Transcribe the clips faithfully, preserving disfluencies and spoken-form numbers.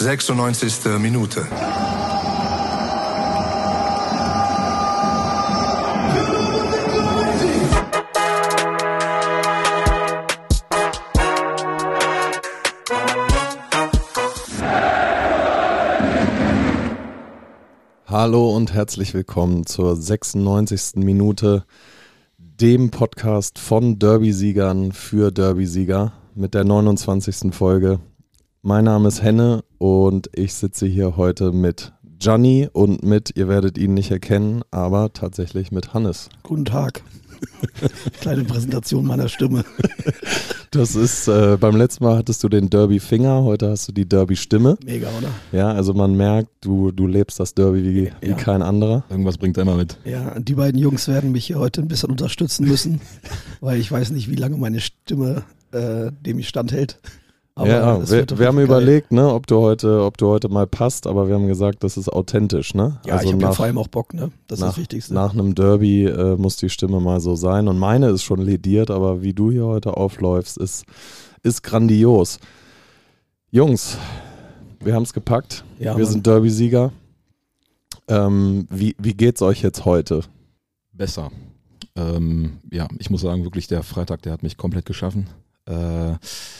sechsundneunzigste Minute. Hallo und herzlich willkommen zur sechsundneunzigsten Minute, dem Podcast von Derby-Siegern für Derby-Sieger mit der neunundzwanzigsten Folge. Mein Name ist Henne und ich sitze hier heute mit Gianni und mit, ihr werdet ihn nicht erkennen, aber tatsächlich mit Hannes. Guten Tag. Kleine Präsentation meiner Stimme. Das ist, äh, beim letzten Mal hattest du den Derby-Finger, heute hast du die Derby-Stimme. Mega, oder? Ja, also man merkt, du, du lebst das Derby wie, ja. wie kein anderer. Irgendwas bringt er immer mit. Ja, die beiden Jungs werden mich hier heute ein bisschen unterstützen müssen, weil ich weiß nicht, wie lange meine Stimme äh, dem ich standhält. Aber ja, wir, wir haben geil. überlegt, ne, ob du heute, ob du heute mal passt, aber wir haben gesagt, das ist authentisch, ne? Ja, also ich habe ja vor allem auch Bock, ne? Das nach, ist das Wichtigste. Nach einem Derby äh, muss die Stimme mal so sein und meine ist schon lediert, aber wie du hier heute aufläufst, ist, ist grandios. Jungs, wir haben es gepackt, ja, wir Mann. sind Derby-Sieger. Ähm, wie, wie geht's euch jetzt heute? Besser. Ähm, ja, ich muss sagen, wirklich der Freitag, der hat mich komplett geschaffen. Äh,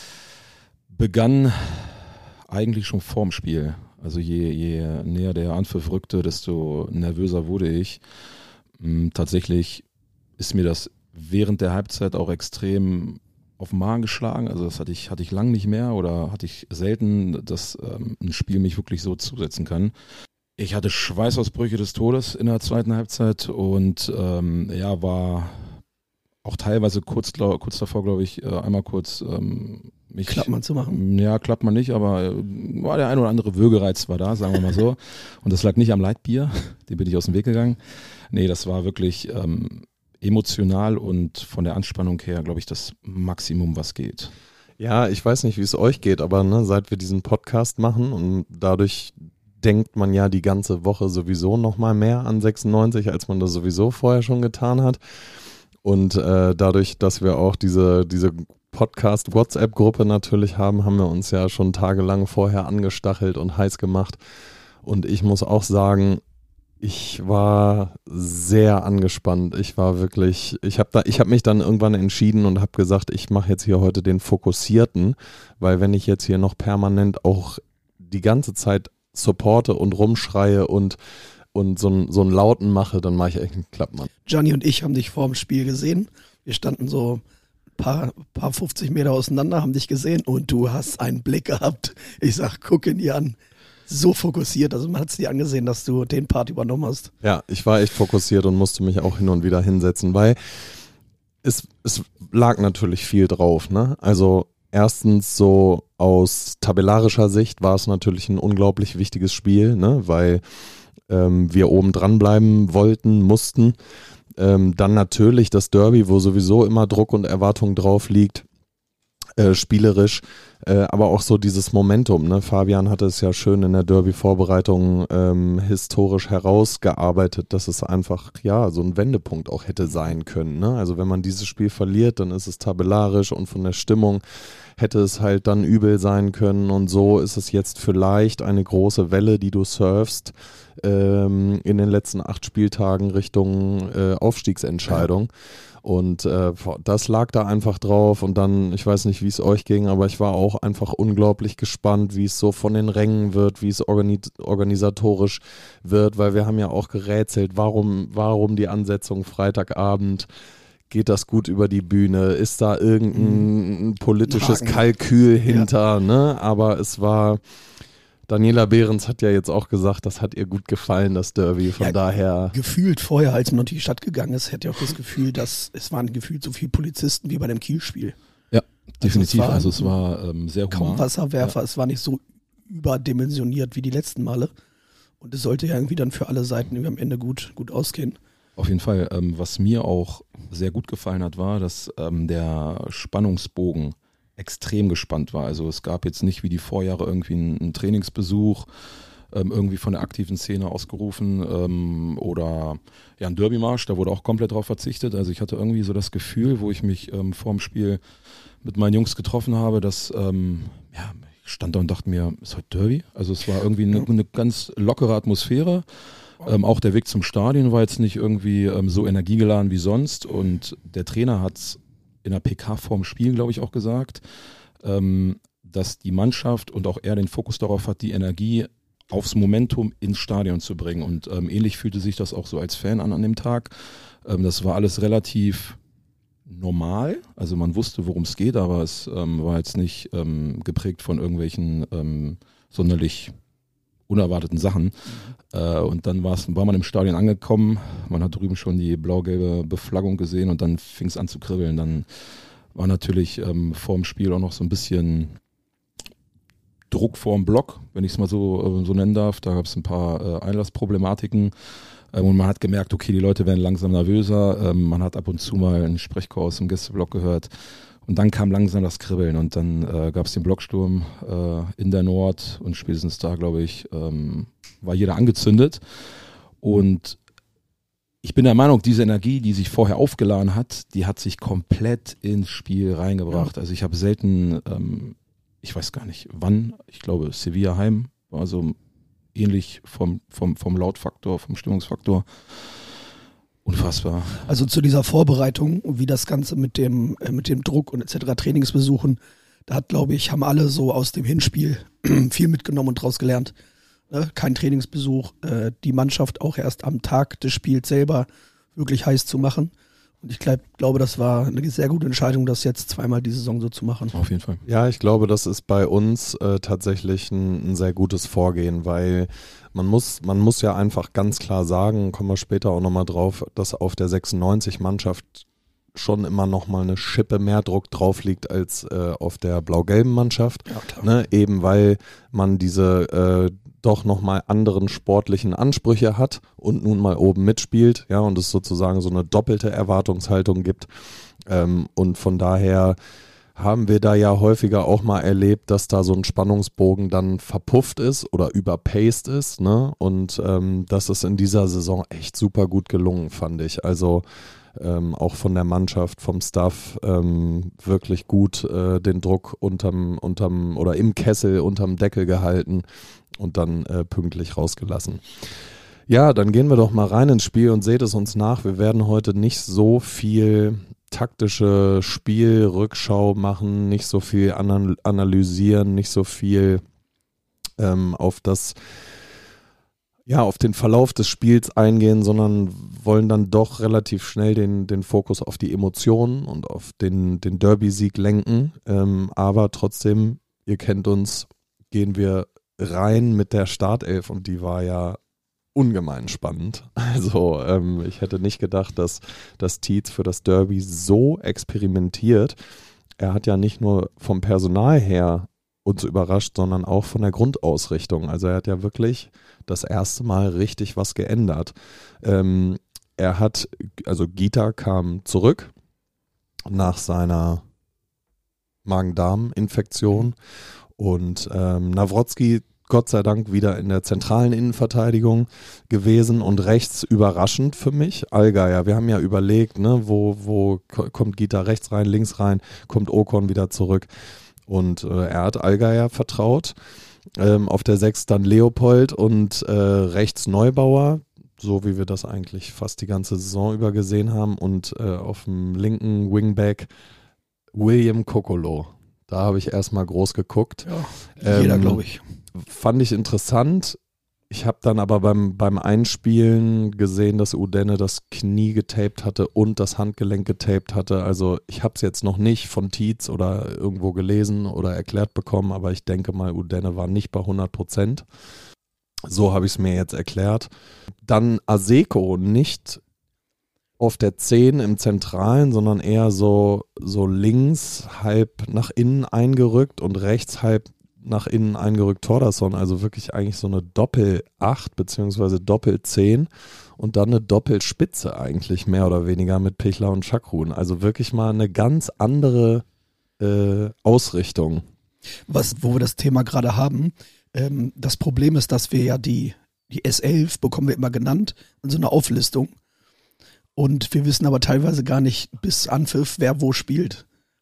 begann eigentlich schon vorm Spiel. Also je, je näher der Anpfiff rückte, desto nervöser wurde ich. Tatsächlich ist mir das während der Halbzeit auch extrem auf den Magen geschlagen. Also das hatte ich, hatte ich lang nicht mehr oder hatte ich selten, dass ähm, ein Spiel mich wirklich so zusetzen kann. Ich hatte Schweißausbrüche des Todes in der zweiten Halbzeit und ähm, ja, war auch teilweise kurz, glaub, kurz davor, glaube ich, einmal kurz ähm, mich... Klappmann zu machen. Ja, klappt man nicht, aber war der ein oder andere Würgereiz war da, sagen wir mal so. Und das lag nicht am Leitbier, dem bin ich aus dem Weg gegangen. Nee, das war wirklich ähm, emotional und von der Anspannung her, glaube ich, das Maximum, was geht. Ja, ich weiß nicht, wie es euch geht, aber ne, seit wir diesen Podcast machen und dadurch denkt man ja die ganze Woche sowieso noch mal mehr an sechsundneunzig, als man das sowieso vorher schon getan hat. Und äh, dadurch, dass wir auch diese, diese Podcast-WhatsApp-Gruppe natürlich haben, haben wir uns ja schon tagelang vorher angestachelt und heiß gemacht. Und ich muss auch sagen, ich war sehr angespannt. Ich war wirklich, ich habe da, ich habe mich dann irgendwann entschieden und habe gesagt, ich mache jetzt hier heute den Fokussierten, weil wenn ich jetzt hier noch permanent auch die ganze Zeit supporte und rumschreie und und so, ein, so einen Lauten mache, dann mache ich echt einen Klappmann. Gianni und ich haben dich vor dem Spiel gesehen. Wir standen so ein paar, paar fünfzig Meter auseinander, haben dich gesehen und du hast einen Blick gehabt. Ich sag, guck ihn dir an. So fokussiert. Also man hat es dir angesehen, dass du den Part übernommen hast. Ja, ich war echt fokussiert und musste mich auch hin und wieder hinsetzen, weil es, es lag natürlich viel drauf, ne? Also erstens so aus tabellarischer Sicht war es natürlich ein unglaublich wichtiges Spiel, ne? Weil wir oben dran bleiben wollten, mussten. Ähm, dann natürlich das Derby, wo sowieso immer Druck und Erwartung drauf liegt, äh, spielerisch, äh, aber auch so dieses Momentum. Ne? Fabian hatte es ja schön in der Derby-Vorbereitung ähm, historisch herausgearbeitet, dass es einfach ja so ein Wendepunkt auch hätte sein können. Ne? Also wenn man dieses Spiel verliert, dann ist es tabellarisch und von der Stimmung hätte es halt dann übel sein können und so ist es jetzt vielleicht eine große Welle, die du surfst ähm, in den letzten acht Spieltagen Richtung äh, Aufstiegsentscheidung. Ja. Und äh, das lag da einfach drauf und dann, ich weiß nicht, wie es euch ging, aber ich war auch einfach unglaublich gespannt, wie es so von den Rängen wird, wie es organi- organisatorisch wird, weil wir haben ja auch gerätselt, warum, warum die Ansetzung Freitagabend. Geht das gut über die Bühne? Ist da irgendein politisches Haken. Kalkül hinter? Ja. Ne? Aber es war, Daniela Behrens hat ja jetzt auch gesagt, das hat ihr gut gefallen, das Derby. Von ja, daher. Gefühlt vorher, als man durch die Stadt gegangen ist, hätte ich auch das Gefühl, dass es waren gefühlt so viele Polizisten wie bei dem Kiel-Spiel. Ja, definitiv. Also es war, also es war ähm, sehr human. Kaum Wasserwerfer, ja. Es war nicht so überdimensioniert wie die letzten Male. Und es sollte ja irgendwie dann für alle Seiten am Ende gut, gut ausgehen. Auf jeden Fall. Ähm, was mir auch sehr gut gefallen hat, war, dass ähm, der Spannungsbogen extrem gespannt war. Also es gab jetzt nicht wie die Vorjahre irgendwie einen, einen Trainingsbesuch, ähm, irgendwie von der aktiven Szene ausgerufen ähm, oder ja ein Derbymarsch, da wurde auch komplett drauf verzichtet. Also ich hatte irgendwie so das Gefühl, wo ich mich ähm, vor dem Spiel mit meinen Jungs getroffen habe, dass ähm, ja, stand da und dachte mir, ist heute Derby? Also es war irgendwie eine, eine ganz lockere Atmosphäre. Ähm, auch der Weg zum Stadion war jetzt nicht irgendwie ähm, so energiegeladen wie sonst und der Trainer hat es in der P K vorm Spiel, glaube ich, auch gesagt, ähm, dass die Mannschaft und auch er den Fokus darauf hat, die Energie aufs Momentum ins Stadion zu bringen und ähm, ähnlich fühlte sich das auch so als Fan an an dem Tag. Ähm, das war alles relativ normal, also man wusste, worum es geht, aber es ähm, war jetzt nicht ähm, geprägt von irgendwelchen ähm, sonderlich unerwarteten Sachen. Mhm. Äh, und dann war's, war man im Stadion angekommen, man hat drüben schon die blau-gelbe Beflaggung gesehen und dann fing es an zu kribbeln. Dann war natürlich ähm, vor dem Spiel auch noch so ein bisschen Druck vorm Block, wenn ich es mal so, äh, so nennen darf. Da gab es ein paar äh, Einlassproblematiken. Und man hat gemerkt, okay, die Leute werden langsam nervöser. Man hat ab und zu mal einen Sprechchor aus dem Gästeblock gehört. Und dann kam langsam das Kribbeln und dann äh, gab es den Blocksturm äh, in der Nord und spätestens da, glaube ich, ähm, war jeder angezündet. Und ich bin der Meinung, diese Energie, die sich vorher aufgeladen hat, die hat sich komplett ins Spiel reingebracht. Ja. Also ich habe selten, ähm, ich weiß gar nicht wann, ich glaube Sevilla heim war so ähnlich vom, vom, vom Lautfaktor, vom Stimmungsfaktor. Unfassbar. Also zu dieser Vorbereitung, wie das Ganze mit dem, äh, mit dem Druck und et cetera Trainingsbesuchen, da hat, glaube ich, haben alle so aus dem Hinspiel viel mitgenommen und draus gelernt. Ne? Kein Trainingsbesuch, äh, die Mannschaft auch erst am Tag des Spiels selber wirklich heiß zu machen. Und ich glaub, glaube, das war eine sehr gute Entscheidung, das jetzt zweimal die Saison so zu machen. Auf jeden Fall. Ja, ich glaube, das ist bei uns äh, tatsächlich ein, ein sehr gutes Vorgehen, weil man muss, man muss ja einfach ganz klar sagen, kommen wir später auch nochmal drauf, dass auf der sechsundneunzig-Mannschaft schon immer nochmal eine Schippe mehr Druck drauf liegt als äh, auf der blau-gelben Mannschaft. Ja, klar. Ne? Eben weil man diese äh, doch nochmal anderen sportlichen Ansprüche hat und nun mal oben mitspielt, ja, und es sozusagen so eine doppelte Erwartungshaltung gibt. Ähm, und von daher haben wir da ja häufiger auch mal erlebt, dass da so ein Spannungsbogen dann verpufft ist oder überpaced ist, ne? Und ähm, das ist in dieser Saison echt super gut gelungen, fand ich. Also ähm, auch von der Mannschaft, vom Staff ähm, wirklich gut äh, den Druck unterm, unterm oder im Kessel unterm Deckel gehalten und dann äh, pünktlich rausgelassen. Ja, dann gehen wir doch mal rein ins Spiel und seht es uns nach. Wir werden heute nicht so viel taktische Spielrückschau machen, nicht so viel anal- analysieren, nicht so viel ähm, auf das, ja, auf den Verlauf des Spiels eingehen, sondern wollen dann doch relativ schnell den, den Fokus auf die Emotionen und auf den, den Derby-Sieg lenken. Ähm, aber trotzdem, ihr kennt uns, gehen wir rein mit der Startelf und die war ja ungemein spannend. Also ähm, ich hätte nicht gedacht, dass, dass Tietz für das Derby so experimentiert. Er hat ja nicht nur vom Personal her uns überrascht, sondern auch von der Grundausrichtung. Also er hat ja wirklich das erste Mal richtig was geändert. Ähm, er hat, also Gita kam zurück nach seiner Magen-Darm-Infektion und ähm, Nawrocki Gott sei Dank wieder in der zentralen Innenverteidigung gewesen und rechts überraschend für mich Allgeier. Wir haben ja überlegt, ne, wo, wo kommt Gita rechts rein, links rein, kommt Ocon wieder zurück und äh, er hat Allgeier vertraut. Ähm, auf der sechs dann Leopold und äh, rechts Neubauer, so wie wir das eigentlich fast die ganze Saison über gesehen haben und äh, auf dem linken Wingback William Kokolo. Da habe ich erstmal groß geguckt. Ja, jeder, ähm, glaube ich. Fand ich interessant. Ich habe dann aber beim, beim Einspielen gesehen, dass Udenne das Knie getaped hatte und das Handgelenk getaped hatte. Also ich habe es jetzt noch nicht von Tietz oder irgendwo gelesen oder erklärt bekommen, aber ich denke mal, Udenne war nicht bei hundert Prozent. So habe ich es mir jetzt erklärt. Dann Aseko nicht auf der zehn im Zentralen, sondern eher so, so links halb nach innen eingerückt und rechts halb nach innen eingerückt Thordarson, also wirklich eigentlich so eine Doppel-acht beziehungsweise Doppel-zehn und dann eine Doppelspitze eigentlich mehr oder weniger mit Pichler und Schakrun. Also wirklich mal eine ganz andere äh, Ausrichtung. Was, wo wir das Thema gerade haben, ähm, das Problem ist, dass wir ja die, die S elf bekommen wir immer genannt in so einer Auflistung und wir wissen aber teilweise gar nicht bis Anpfiff, wer wo spielt.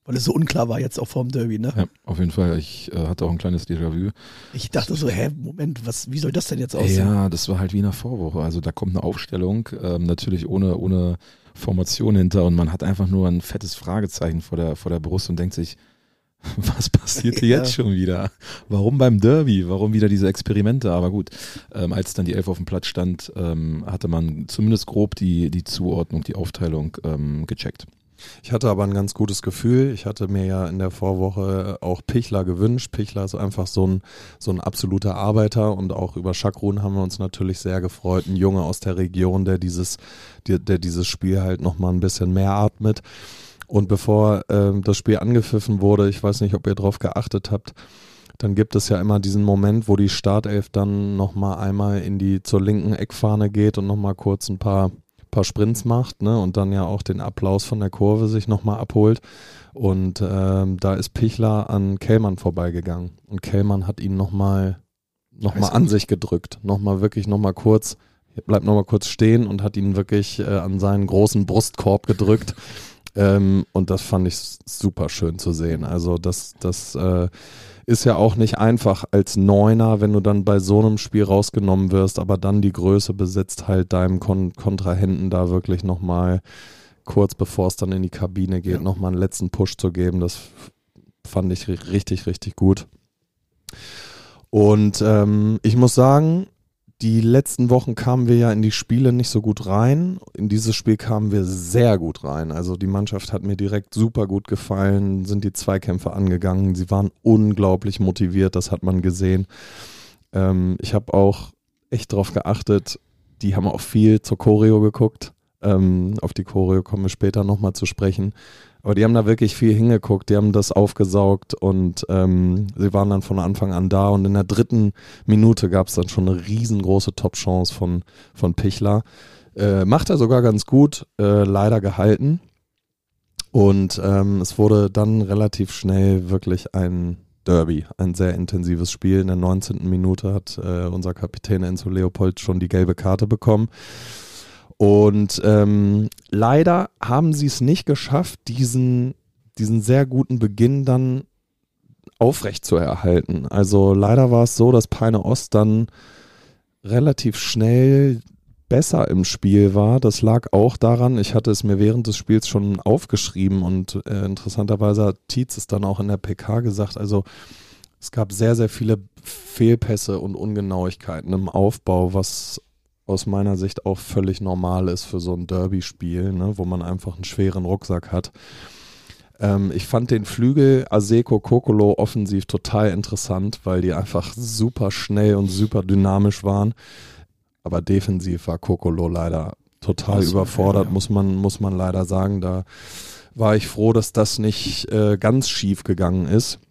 Weil es so unklar war jetzt auch vorm Derby, ne? Ja, auf jeden Fall. Ich äh, hatte auch ein kleines Déjà-vu. Ich dachte so, hä, Moment, was, wie soll das denn jetzt aussehen? Ja, das war halt wie in der Vorwoche. Also da kommt eine Aufstellung, ähm, natürlich ohne, ohne Formation hinter und man hat einfach nur ein fettes Fragezeichen vor der, vor der Brust und denkt sich, was passiert hier Ja. jetzt schon wieder? Warum beim Derby? Warum wieder diese Experimente? Aber gut, ähm, als dann die Elf auf dem Platz stand, ähm, hatte man zumindest grob die, die Zuordnung, die Aufteilung ähm, gecheckt. Ich hatte aber ein ganz gutes Gefühl. Ich hatte mir ja in der Vorwoche auch Pichler gewünscht. Pichler ist einfach so ein, so ein absoluter Arbeiter und auch über Schakrun haben wir uns natürlich sehr gefreut. Ein Junge aus der Region, der dieses, der, der dieses Spiel halt nochmal ein bisschen mehr atmet. Und bevor ähm, das Spiel angepfiffen wurde, ich weiß nicht, ob ihr drauf geachtet habt, dann gibt es ja immer diesen Moment, wo die Startelf dann nochmal einmal in die zur linken Eckfahne geht und nochmal kurz ein paar paar Sprints macht, ne, und dann ja auch den Applaus von der Kurve sich nochmal abholt. Und ähm, da ist Pichler an Kellmann vorbeigegangen. Und Kellmann hat ihn nochmal noch mal an sich gedrückt. Nochmal wirklich nochmal kurz, bleibt nochmal kurz stehen und hat ihn wirklich äh, an seinen großen Brustkorb gedrückt. ähm, und das fand ich super schön zu sehen. Also das, das äh, ist ja auch nicht einfach als Neuner, wenn du dann bei so einem Spiel rausgenommen wirst, aber dann die Größe besitzt, halt deinem Kon- Kontrahenten da wirklich nochmal kurz bevor es dann in die Kabine geht, ja. nochmal einen letzten Push zu geben. Das fand ich richtig, richtig gut. Und ähm, ich muss sagen, die letzten Wochen kamen wir ja in die Spiele nicht so gut rein. In dieses Spiel kamen wir sehr gut rein. Also die Mannschaft hat mir direkt super gut gefallen, sind die Zweikämpfe angegangen. Sie waren unglaublich motiviert, das hat man gesehen. Ähm, ich habe auch echt drauf geachtet, die haben auch viel zur Choreo geguckt. Ähm, auf die Choreo kommen wir später nochmal zu sprechen. Aber die haben da wirklich viel hingeguckt, die haben das aufgesaugt und ähm, sie waren dann von Anfang an da und in der dritten Minute gab es dann schon eine riesengroße Top-Chance von, von Pichler. Äh, macht er sogar ganz gut, äh, leider gehalten und ähm, es wurde dann relativ schnell wirklich ein Derby, ein sehr intensives Spiel. In der neunzehnten Minute hat äh, unser Kapitän Enzo Leopold schon die gelbe Karte bekommen. Und ähm, leider haben sie es nicht geschafft, diesen, diesen sehr guten Beginn dann aufrecht zu erhalten. Also leider war es so, dass Peine Ost dann relativ schnell besser im Spiel war. Das lag auch daran, ich hatte es mir während des Spiels schon aufgeschrieben und äh, interessanterweise hat Tietz es dann auch in der P K gesagt, also es gab sehr, sehr viele Fehlpässe und Ungenauigkeiten im Aufbau, was aus meiner Sicht auch völlig normal ist für so ein Derby-Spiel, ne, wo man einfach einen schweren Rucksack hat. Ähm, ich fand den Flügel Aseko Kokolo offensiv total interessant, weil die einfach super schnell und super dynamisch waren. Aber defensiv war Kokolo leider total also, überfordert, ja. muss man, muss man leider sagen. Da war ich froh, dass das nicht äh, ganz schief gegangen ist.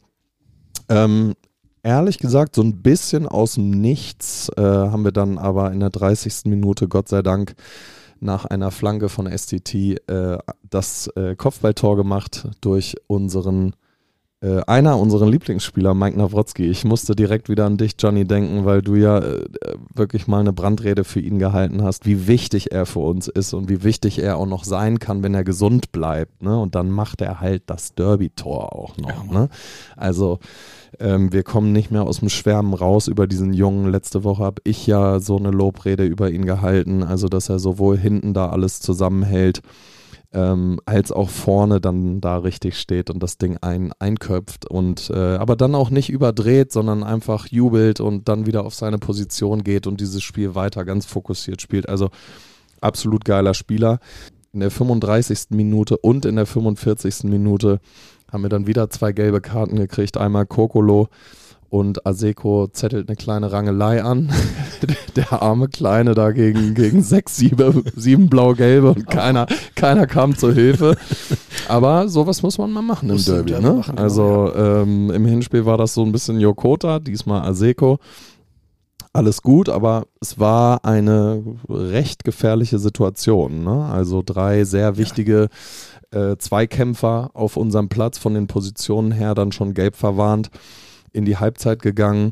Ähm, Ehrlich gesagt, so ein bisschen aus dem Nichts äh, haben wir dann aber in der dreißigsten Minute, Gott sei Dank, nach einer Flanke von S T T äh, das äh, Kopfballtor gemacht durch unseren, äh, einer unseren Lieblingsspieler, Mike Nawrotzki. Ich musste direkt wieder an dich, Johnny, denken, weil du ja äh, wirklich mal eine Brandrede für ihn gehalten hast, wie wichtig er für uns ist und wie wichtig er auch noch sein kann, wenn er gesund bleibt. Ne? Und dann macht er halt das Derby-Tor auch noch. Ja. Ne? Also Ähm, wir kommen nicht mehr aus dem Schwärmen raus über diesen Jungen. Letzte Woche habe ich ja so eine Lobrede über ihn gehalten, also dass er sowohl hinten da alles zusammenhält, ähm, als auch vorne dann da richtig steht und das Ding ein, einköpft und äh, aber dann auch nicht überdreht, sondern einfach jubelt und dann wieder auf seine Position geht und dieses Spiel weiter ganz fokussiert spielt. Also absolut geiler Spieler. In der fünfunddreißigsten Minute und in der fünfundvierzigsten Minute haben wir dann wieder zwei gelbe Karten gekriegt. Einmal Kokolo und Aseko zettelt eine kleine Rangelei an. Der arme Kleine da gegen, gegen sechs, sieben, sieben blau-gelbe und keiner, keiner kam zur Hilfe. Aber sowas muss man mal machen im Derby. Ne? Machen, also ähm, im Hinspiel war das so ein bisschen Yokota, diesmal Aseko. Alles gut, aber es war eine recht gefährliche Situation. Ne? Also drei sehr wichtige äh, Zweikämpfer auf unserem Platz, von den Positionen her dann schon gelb verwarnt, in die Halbzeit gegangen.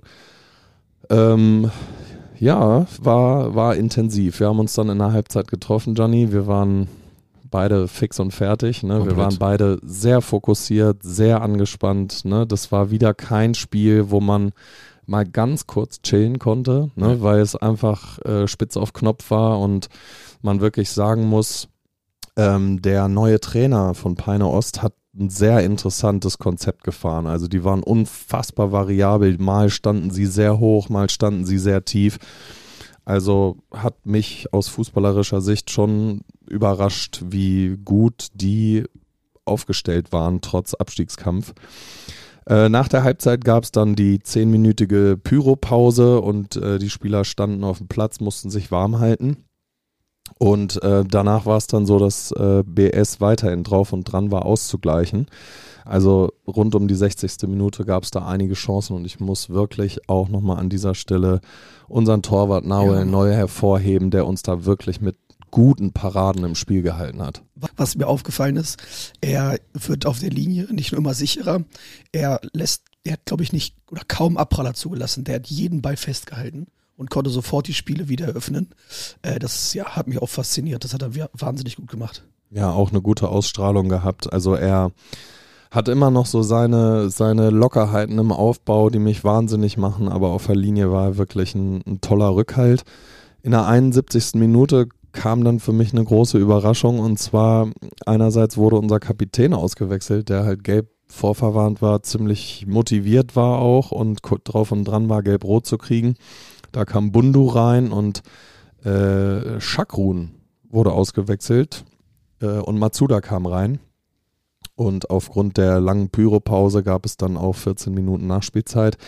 Ähm, ja, war, war intensiv. Wir haben uns dann in der Halbzeit getroffen, Gianni. Wir waren, beide fix und fertig. Ne? Wir Komplett. waren beide sehr fokussiert, sehr angespannt. Ne? Das war wieder kein Spiel, wo man mal ganz kurz chillen konnte, ne? Ja. Weil es einfach äh, spitz auf Knopf war und man wirklich sagen muss, ähm, der neue Trainer von Peine Ost hat ein sehr interessantes Konzept gefahren. Also die waren unfassbar variabel. Mal standen sie sehr hoch, mal standen sie sehr tief. Also hat mich aus fußballerischer Sicht schon überrascht, wie gut die aufgestellt waren, trotz Abstiegskampf. Äh, nach der Halbzeit gab es dann die zehnminütige Pyropause und äh, die Spieler standen auf dem Platz, mussten sich warm halten. Und äh, danach war es dann so, dass äh, B S weiterhin drauf und dran war, auszugleichen. Also rund um die sechzigste Minute gab es da einige Chancen und ich muss wirklich auch nochmal an dieser Stelle unseren Torwart Nahuel Ja. Neu hervorheben, der uns da wirklich mit guten Paraden im Spiel gehalten hat. Was mir aufgefallen ist, er wird auf der Linie nicht nur immer sicherer, er lässt, er hat glaube ich nicht oder kaum Abpraller zugelassen, der hat jeden Ball festgehalten und konnte sofort die Spiele wieder eröffnen. Äh, das ja, hat mich auch fasziniert, das hat er wahnsinnig gut gemacht. Ja, auch eine gute Ausstrahlung gehabt. Also er hat immer noch so seine, seine Lockerheiten im Aufbau, die mich wahnsinnig machen, aber auf der Linie war er wirklich ein, ein toller Rückhalt. In der einundsiebzigsten Minute kam dann für mich eine große Überraschung und zwar einerseits wurde unser Kapitän ausgewechselt, der halt gelb vorverwarnt war, ziemlich motiviert war auch und drauf und dran war, gelb-rot zu kriegen. Da kam Bundu rein und äh, Shakrun wurde ausgewechselt äh, und Matsuda kam rein. Und aufgrund der langen Pyropause gab es dann auch vierzehn Minuten Nachspielzeit.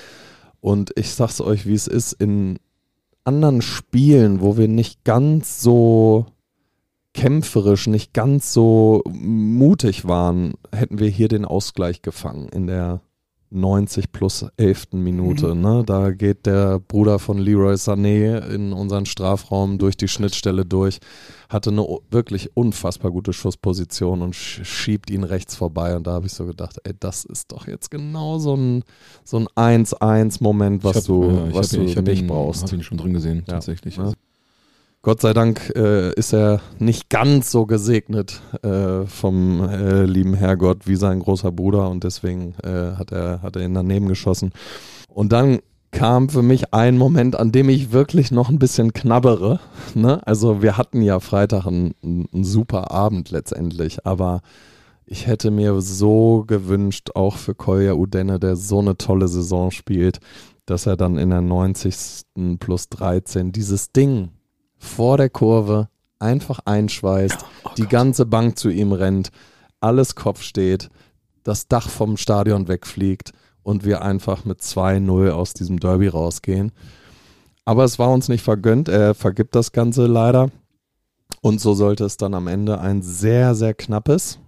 Und ich sag's euch, wie es ist, in anderen Spielen, wo wir nicht ganz so kämpferisch, nicht ganz so mutig waren, hätten wir hier den Ausgleich gefangen in der neunzig plus elften Minute. Mhm. Ne? Da geht der Bruder von Leroy Sané in unseren Strafraum durch die Schnittstelle durch, hatte eine wirklich unfassbar gute Schussposition und schiebt ihn rechts vorbei und da habe ich so gedacht, ey, das ist doch jetzt genau so ein, so ein eins eins Moment, was Ich hab, du, ja, ich was hab ihn- du ich hab nicht ihn, brauchst. Hab ihn schon drin gesehen, Ja. tatsächlich. Ja. Also, Gott sei Dank äh, ist er nicht ganz so gesegnet äh, vom äh, lieben Herrgott wie sein großer Bruder und deswegen äh, hat er hat er ihn daneben geschossen. Und dann kam für mich ein Moment, an dem ich wirklich noch ein bisschen knabbere. Ne? Also wir hatten ja Freitag einen, einen super Abend letztendlich, aber ich hätte mir so gewünscht, auch für Kolja Udenne, der so eine tolle Saison spielt, dass er dann in der neunzigsten plus dreizehn dieses Ding vor der Kurve einfach einschweißt, Oh die Gott. ganze Bank zu ihm rennt, alles Kopf steht, das Dach vom Stadion wegfliegt und wir einfach mit zwei null aus diesem Derby rausgehen. Aber es war uns nicht vergönnt, er vergibt das Ganze leider und so sollte es dann am Ende ein sehr, sehr knappes,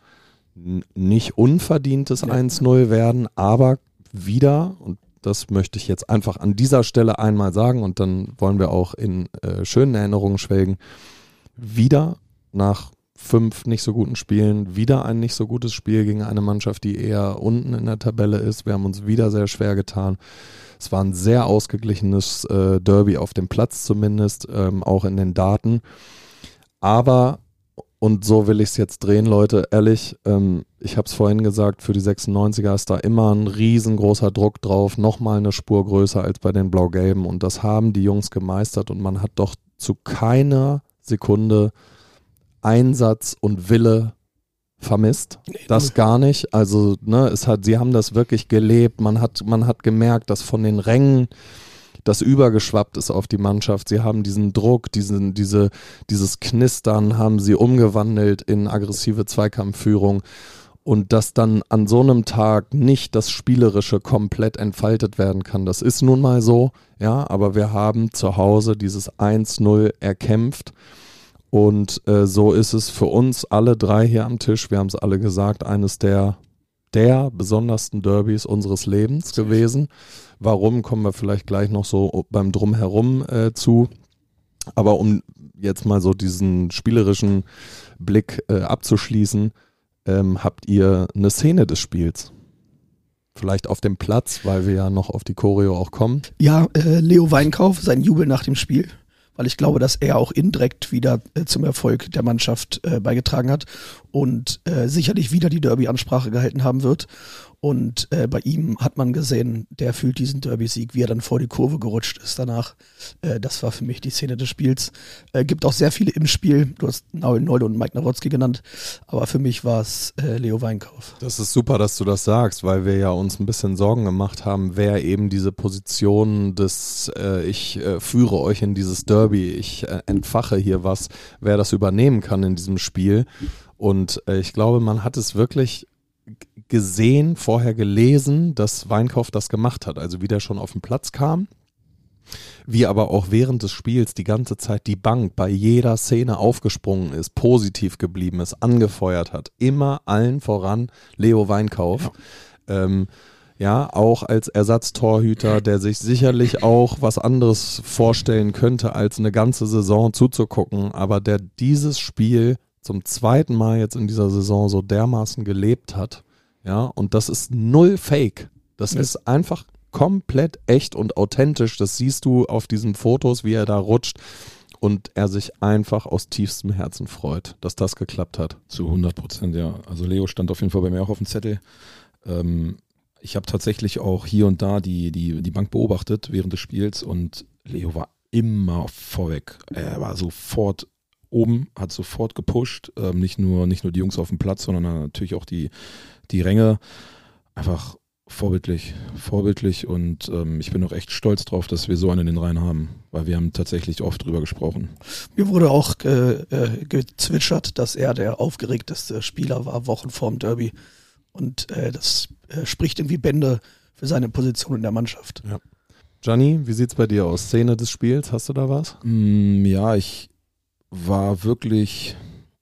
n- nicht unverdientes Nee. eins null werden, aber wieder, und das möchte ich jetzt einfach an dieser Stelle einmal sagen und dann wollen wir auch in äh, schönen Erinnerungen schwelgen. Wieder nach fünf nicht so guten Spielen, wieder ein nicht so gutes Spiel gegen eine Mannschaft, die eher unten in der Tabelle ist. Wir haben uns wieder sehr schwer getan. Es war ein sehr ausgeglichenes äh, Derby auf dem Platz zumindest, ähm, auch in den Daten. Aber, und so will ich es jetzt drehen, Leute, ehrlich, ähm, ich habe es vorhin gesagt, für die sechsundneunziger ist da immer ein riesengroßer Druck drauf, nochmal eine Spur größer als bei den Blau-Gelben und das haben die Jungs gemeistert und man hat doch zu keiner Sekunde Einsatz und Wille vermisst. Das gar nicht. Also, ne, es hat, sie haben das wirklich gelebt. Man hat, man hat gemerkt, dass von den Rängen das übergeschwappt ist auf die Mannschaft. Sie haben diesen Druck, diesen, diese, dieses Knistern haben sie umgewandelt in aggressive Zweikampfführung. Und dass dann an so einem Tag nicht das Spielerische komplett entfaltet werden kann, das ist nun mal so, ja, aber wir haben zu Hause dieses eins null erkämpft und äh, so ist es für uns alle drei hier am Tisch, wir haben es alle gesagt, eines der, der besondersten Derbys unseres Lebens gewesen. Warum, kommen wir vielleicht gleich noch so beim Drumherum äh, zu, aber um jetzt mal so diesen spielerischen Blick äh, abzuschließen, Ähm, habt ihr eine Szene des Spiels? Vielleicht auf dem Platz, weil wir ja noch auf die Choreo auch kommen. Ja, äh, Leo Weinkauf, sein Jubel nach dem Spiel, weil ich glaube, dass er auch indirekt wieder äh, zum Erfolg der Mannschaft äh, beigetragen hat und äh, sicherlich wieder die Derby-Ansprache gehalten haben wird. Und äh, bei ihm hat man gesehen, der fühlt diesen Derby-Sieg, wie er dann vor die Kurve gerutscht ist danach. Äh, das war für mich die Szene des Spiels. Äh, gibt auch sehr viele im Spiel. Du hast Naul Neule und Mike Nawrocki genannt, aber für mich war es äh, Leo Weinkauf. Das ist super, dass du das sagst, weil wir ja uns ein bisschen Sorgen gemacht haben, wer eben diese Position des äh, ich äh, führe euch in dieses Derby, ich äh, entfache hier was, wer das übernehmen kann in diesem Spiel. Und äh, ich glaube, man hat es wirklich gesehen, vorher gelesen, dass Weinkauf das gemacht hat, also wie der schon auf den Platz kam, wie aber auch während des Spiels die ganze Zeit die Bank bei jeder Szene aufgesprungen ist, positiv geblieben ist, angefeuert hat, immer allen voran Leo Weinkauf. Ja, ähm, ja auch als Ersatztorhüter, der sich sicherlich auch was anderes vorstellen könnte, als eine ganze Saison zuzugucken, aber der dieses Spiel zum zweiten Mal jetzt in dieser Saison so dermaßen gelebt hat. Ja, und das ist null Fake. Das ja. ist einfach komplett echt und authentisch. Das siehst du auf diesen Fotos, wie er da rutscht und er sich einfach aus tiefstem Herzen freut, dass das geklappt hat. Zu hundert Prozent, ja. Also Leo stand auf jeden Fall bei mir auch auf dem Zettel. Ähm, ich habe tatsächlich auch hier und da die, die, die Bank beobachtet während des Spiels und Leo war immer vorweg. Er war sofort oben, hat sofort gepusht. Ähm, nicht nur, nicht nur die Jungs auf dem Platz, sondern natürlich auch die die Ränge, einfach vorbildlich, vorbildlich und ähm, ich bin auch echt stolz drauf, dass wir so einen in den Reihen haben, weil wir haben tatsächlich oft drüber gesprochen. Mir wurde auch äh, äh, gezwitschert, dass er der aufgeregteste Spieler war, Wochen vorm Derby und äh, das äh, spricht irgendwie Bände für seine Position in der Mannschaft. Ja. Gianni, wie sieht's bei dir aus? Szene des Spiels, hast du da was? Mm, ja, ich war wirklich...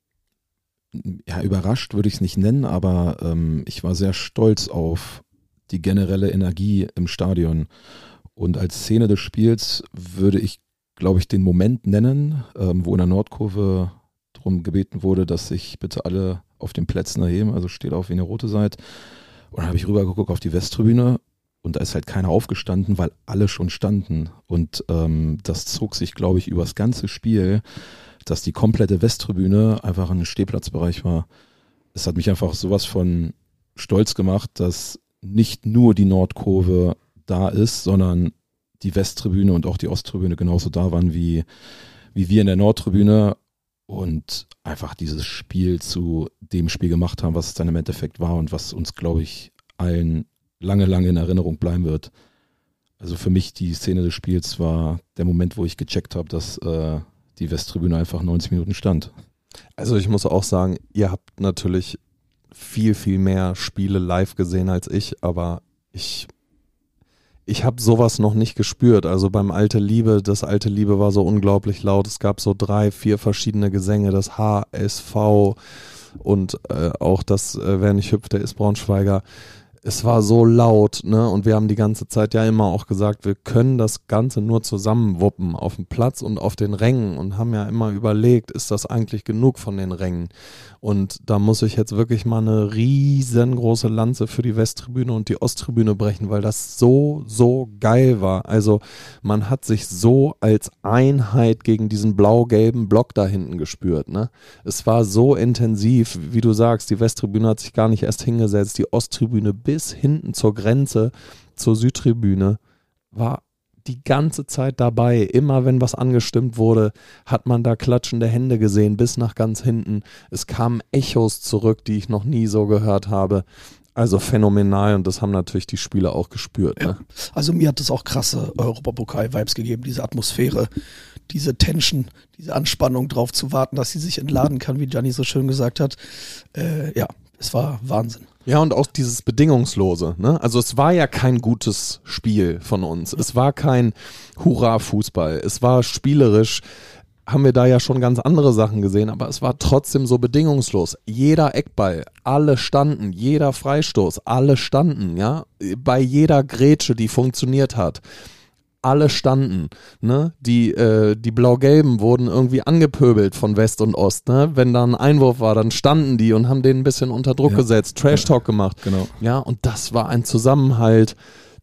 Ja, überrascht würde ich es nicht nennen, aber ähm, ich war sehr stolz auf die generelle Energie im Stadion. Und als Szene des Spiels würde ich, glaube ich, den Moment nennen, ähm, wo in der Nordkurve darum gebeten wurde, dass sich bitte alle auf den Plätzen erheben, also steht auf, wenn ihr Rote seid. Und dann habe ich rübergeguckt auf die Westtribüne und da ist halt keiner aufgestanden, weil alle schon standen. Und ähm, das zog sich, glaube ich, über das ganze Spiel, dass die komplette Westtribüne einfach ein Stehplatzbereich war. Es hat mich einfach sowas von stolz gemacht, dass nicht nur die Nordkurve da ist, sondern die Westtribüne und auch die Osttribüne genauso da waren wie, wie wir in der Nordtribüne und einfach dieses Spiel zu dem Spiel gemacht haben, was es dann im Endeffekt war und was uns, glaube ich, allen lange, lange in Erinnerung bleiben wird. Also für mich die Szene des Spiels war der Moment, wo ich gecheckt habe, dass äh, die Westtribüne einfach neunzig Minuten stand. Also ich muss auch sagen, ihr habt natürlich viel, viel mehr Spiele live gesehen als ich, aber ich, ich habe sowas noch nicht gespürt. Also beim Alte Liebe, das Alte Liebe war so unglaublich laut. Es gab so drei, vier verschiedene Gesänge, das H S V und äh, auch das äh, Wer nicht hüpft, der ist Braunschweiger. Es war so laut, ne? Und wir haben die ganze Zeit ja immer auch gesagt, wir können das Ganze nur zusammenwuppen auf dem Platz und auf den Rängen und haben ja immer überlegt, ist das eigentlich genug von den Rängen? Und da muss ich jetzt wirklich mal eine riesengroße Lanze für die Westtribüne und die Osttribüne brechen, weil das so, so geil war. Also man hat sich so als Einheit gegen diesen blau-gelben Block da hinten gespürt, ne? Es war so intensiv, wie du sagst, die Westtribüne hat sich gar nicht erst hingesetzt, die Osttribüne bis hinten zur Grenze, zur Südtribüne, war die ganze Zeit dabei. Immer wenn was angestimmt wurde, hat man da klatschende Hände gesehen, bis nach ganz hinten. Es kamen Echos zurück, die ich noch nie so gehört habe. Also phänomenal und das haben natürlich die Spieler auch gespürt. Ne? Ja. Also mir hat es auch krasse Europapokal-Vibes gegeben, diese Atmosphäre, diese Tension, diese Anspannung drauf zu warten, dass sie sich entladen kann, wie Gianni so schön gesagt hat. Äh, ja, es war Wahnsinn. Ja, und auch dieses Bedingungslose, ne? Also es war ja kein gutes Spiel von uns. Es war kein Hurra-Fußball. Es war spielerisch, haben wir da ja schon ganz andere Sachen gesehen, aber es war trotzdem so bedingungslos. Jeder Eckball, alle standen, jeder Freistoß, alle standen, ja? Bei jeder Grätsche, die funktioniert hat. Alle standen, ne? Die, äh, die Blau-Gelben wurden irgendwie angepöbelt von West und Ost, ne? Wenn da ein Einwurf war, dann standen die und haben den ein bisschen unter Druck ja. gesetzt, Trash-Talk gemacht. Genau. Ja, und das war ein Zusammenhalt,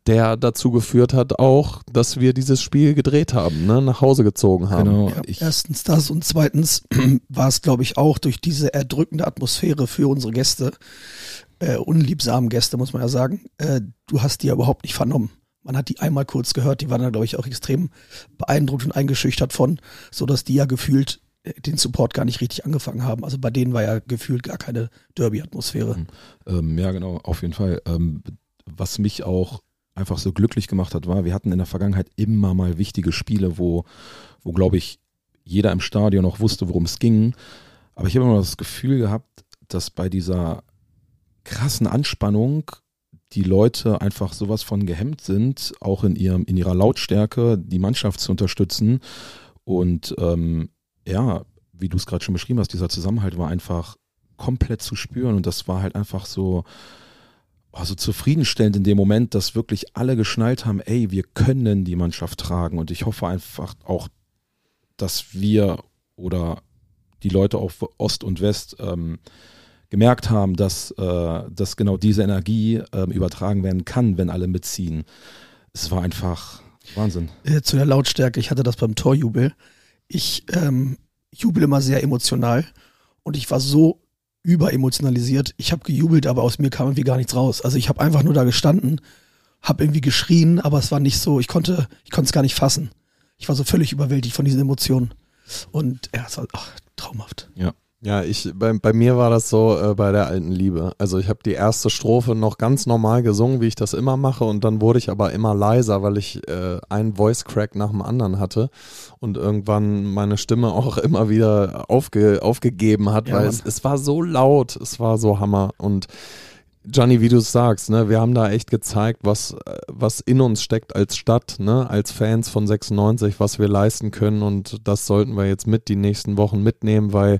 der dazu geführt hat auch, dass wir dieses Spiel gedreht haben, ne? Nach Hause gezogen haben. Genau. Ja, Ich, erstens das und zweitens war es, glaube ich, auch durch diese erdrückende Atmosphäre für unsere Gäste, äh, unliebsamen Gäste, muss man ja sagen, äh, du hast die ja überhaupt nicht vernommen. Man hat die einmal kurz gehört, die waren da, glaube ich, auch extrem beeindruckt und eingeschüchtert von, sodass die ja gefühlt den Support gar nicht richtig angefangen haben. Also bei denen war ja gefühlt gar keine Derby-Atmosphäre. ähm, ja, genau, auf jeden Fall. Ähm, was mich auch einfach so glücklich gemacht hat, war, wir hatten in der Vergangenheit immer mal wichtige Spiele, wo, wo glaube ich, jeder im Stadion auch wusste, worum es ging. Aber ich habe immer das Gefühl gehabt, dass bei dieser krassen Anspannung die Leute einfach sowas von gehemmt sind, auch in ihrem, in ihrer Lautstärke die Mannschaft zu unterstützen. Und ähm, ja, wie du es gerade schon beschrieben hast, dieser Zusammenhalt war einfach komplett zu spüren und das war halt einfach so, oh, so zufriedenstellend in dem Moment, dass wirklich alle geschnallt haben, ey, wir können die Mannschaft tragen und ich hoffe einfach auch, dass wir oder die Leute auf Ost und West ähm, gemerkt haben, dass, äh, dass genau diese Energie äh, übertragen werden kann, wenn alle mitziehen. Es war einfach Wahnsinn. Äh, zu der Lautstärke, ich hatte das beim Torjubel. Ich ähm, jubel immer sehr emotional und ich war so überemotionalisiert. Ich habe gejubelt, aber aus mir kam irgendwie gar nichts raus. Also ich habe einfach nur da gestanden, habe irgendwie geschrien, aber es war nicht so, ich konnte ich konnte es gar nicht fassen. Ich war so völlig überwältigt von diesen Emotionen. Und ja, es war ach, traumhaft. Ja. Ja, ich bei, bei mir war das so äh, bei der alten Liebe. Also ich habe die erste Strophe noch ganz normal gesungen, wie ich das immer mache, und dann wurde ich aber immer leiser, weil ich äh, einen Voice Crack nach dem anderen hatte und irgendwann meine Stimme auch immer wieder aufge, aufgegeben hat, Ja, weil Mann. es, es war so laut, es war so Hammer. Und Gianni, wie du es sagst, ne, wir haben da echt gezeigt, was, was in uns steckt als Stadt, ne, als Fans von sechsundneunzig, was wir leisten können, und das sollten wir jetzt mit die nächsten Wochen mitnehmen, weil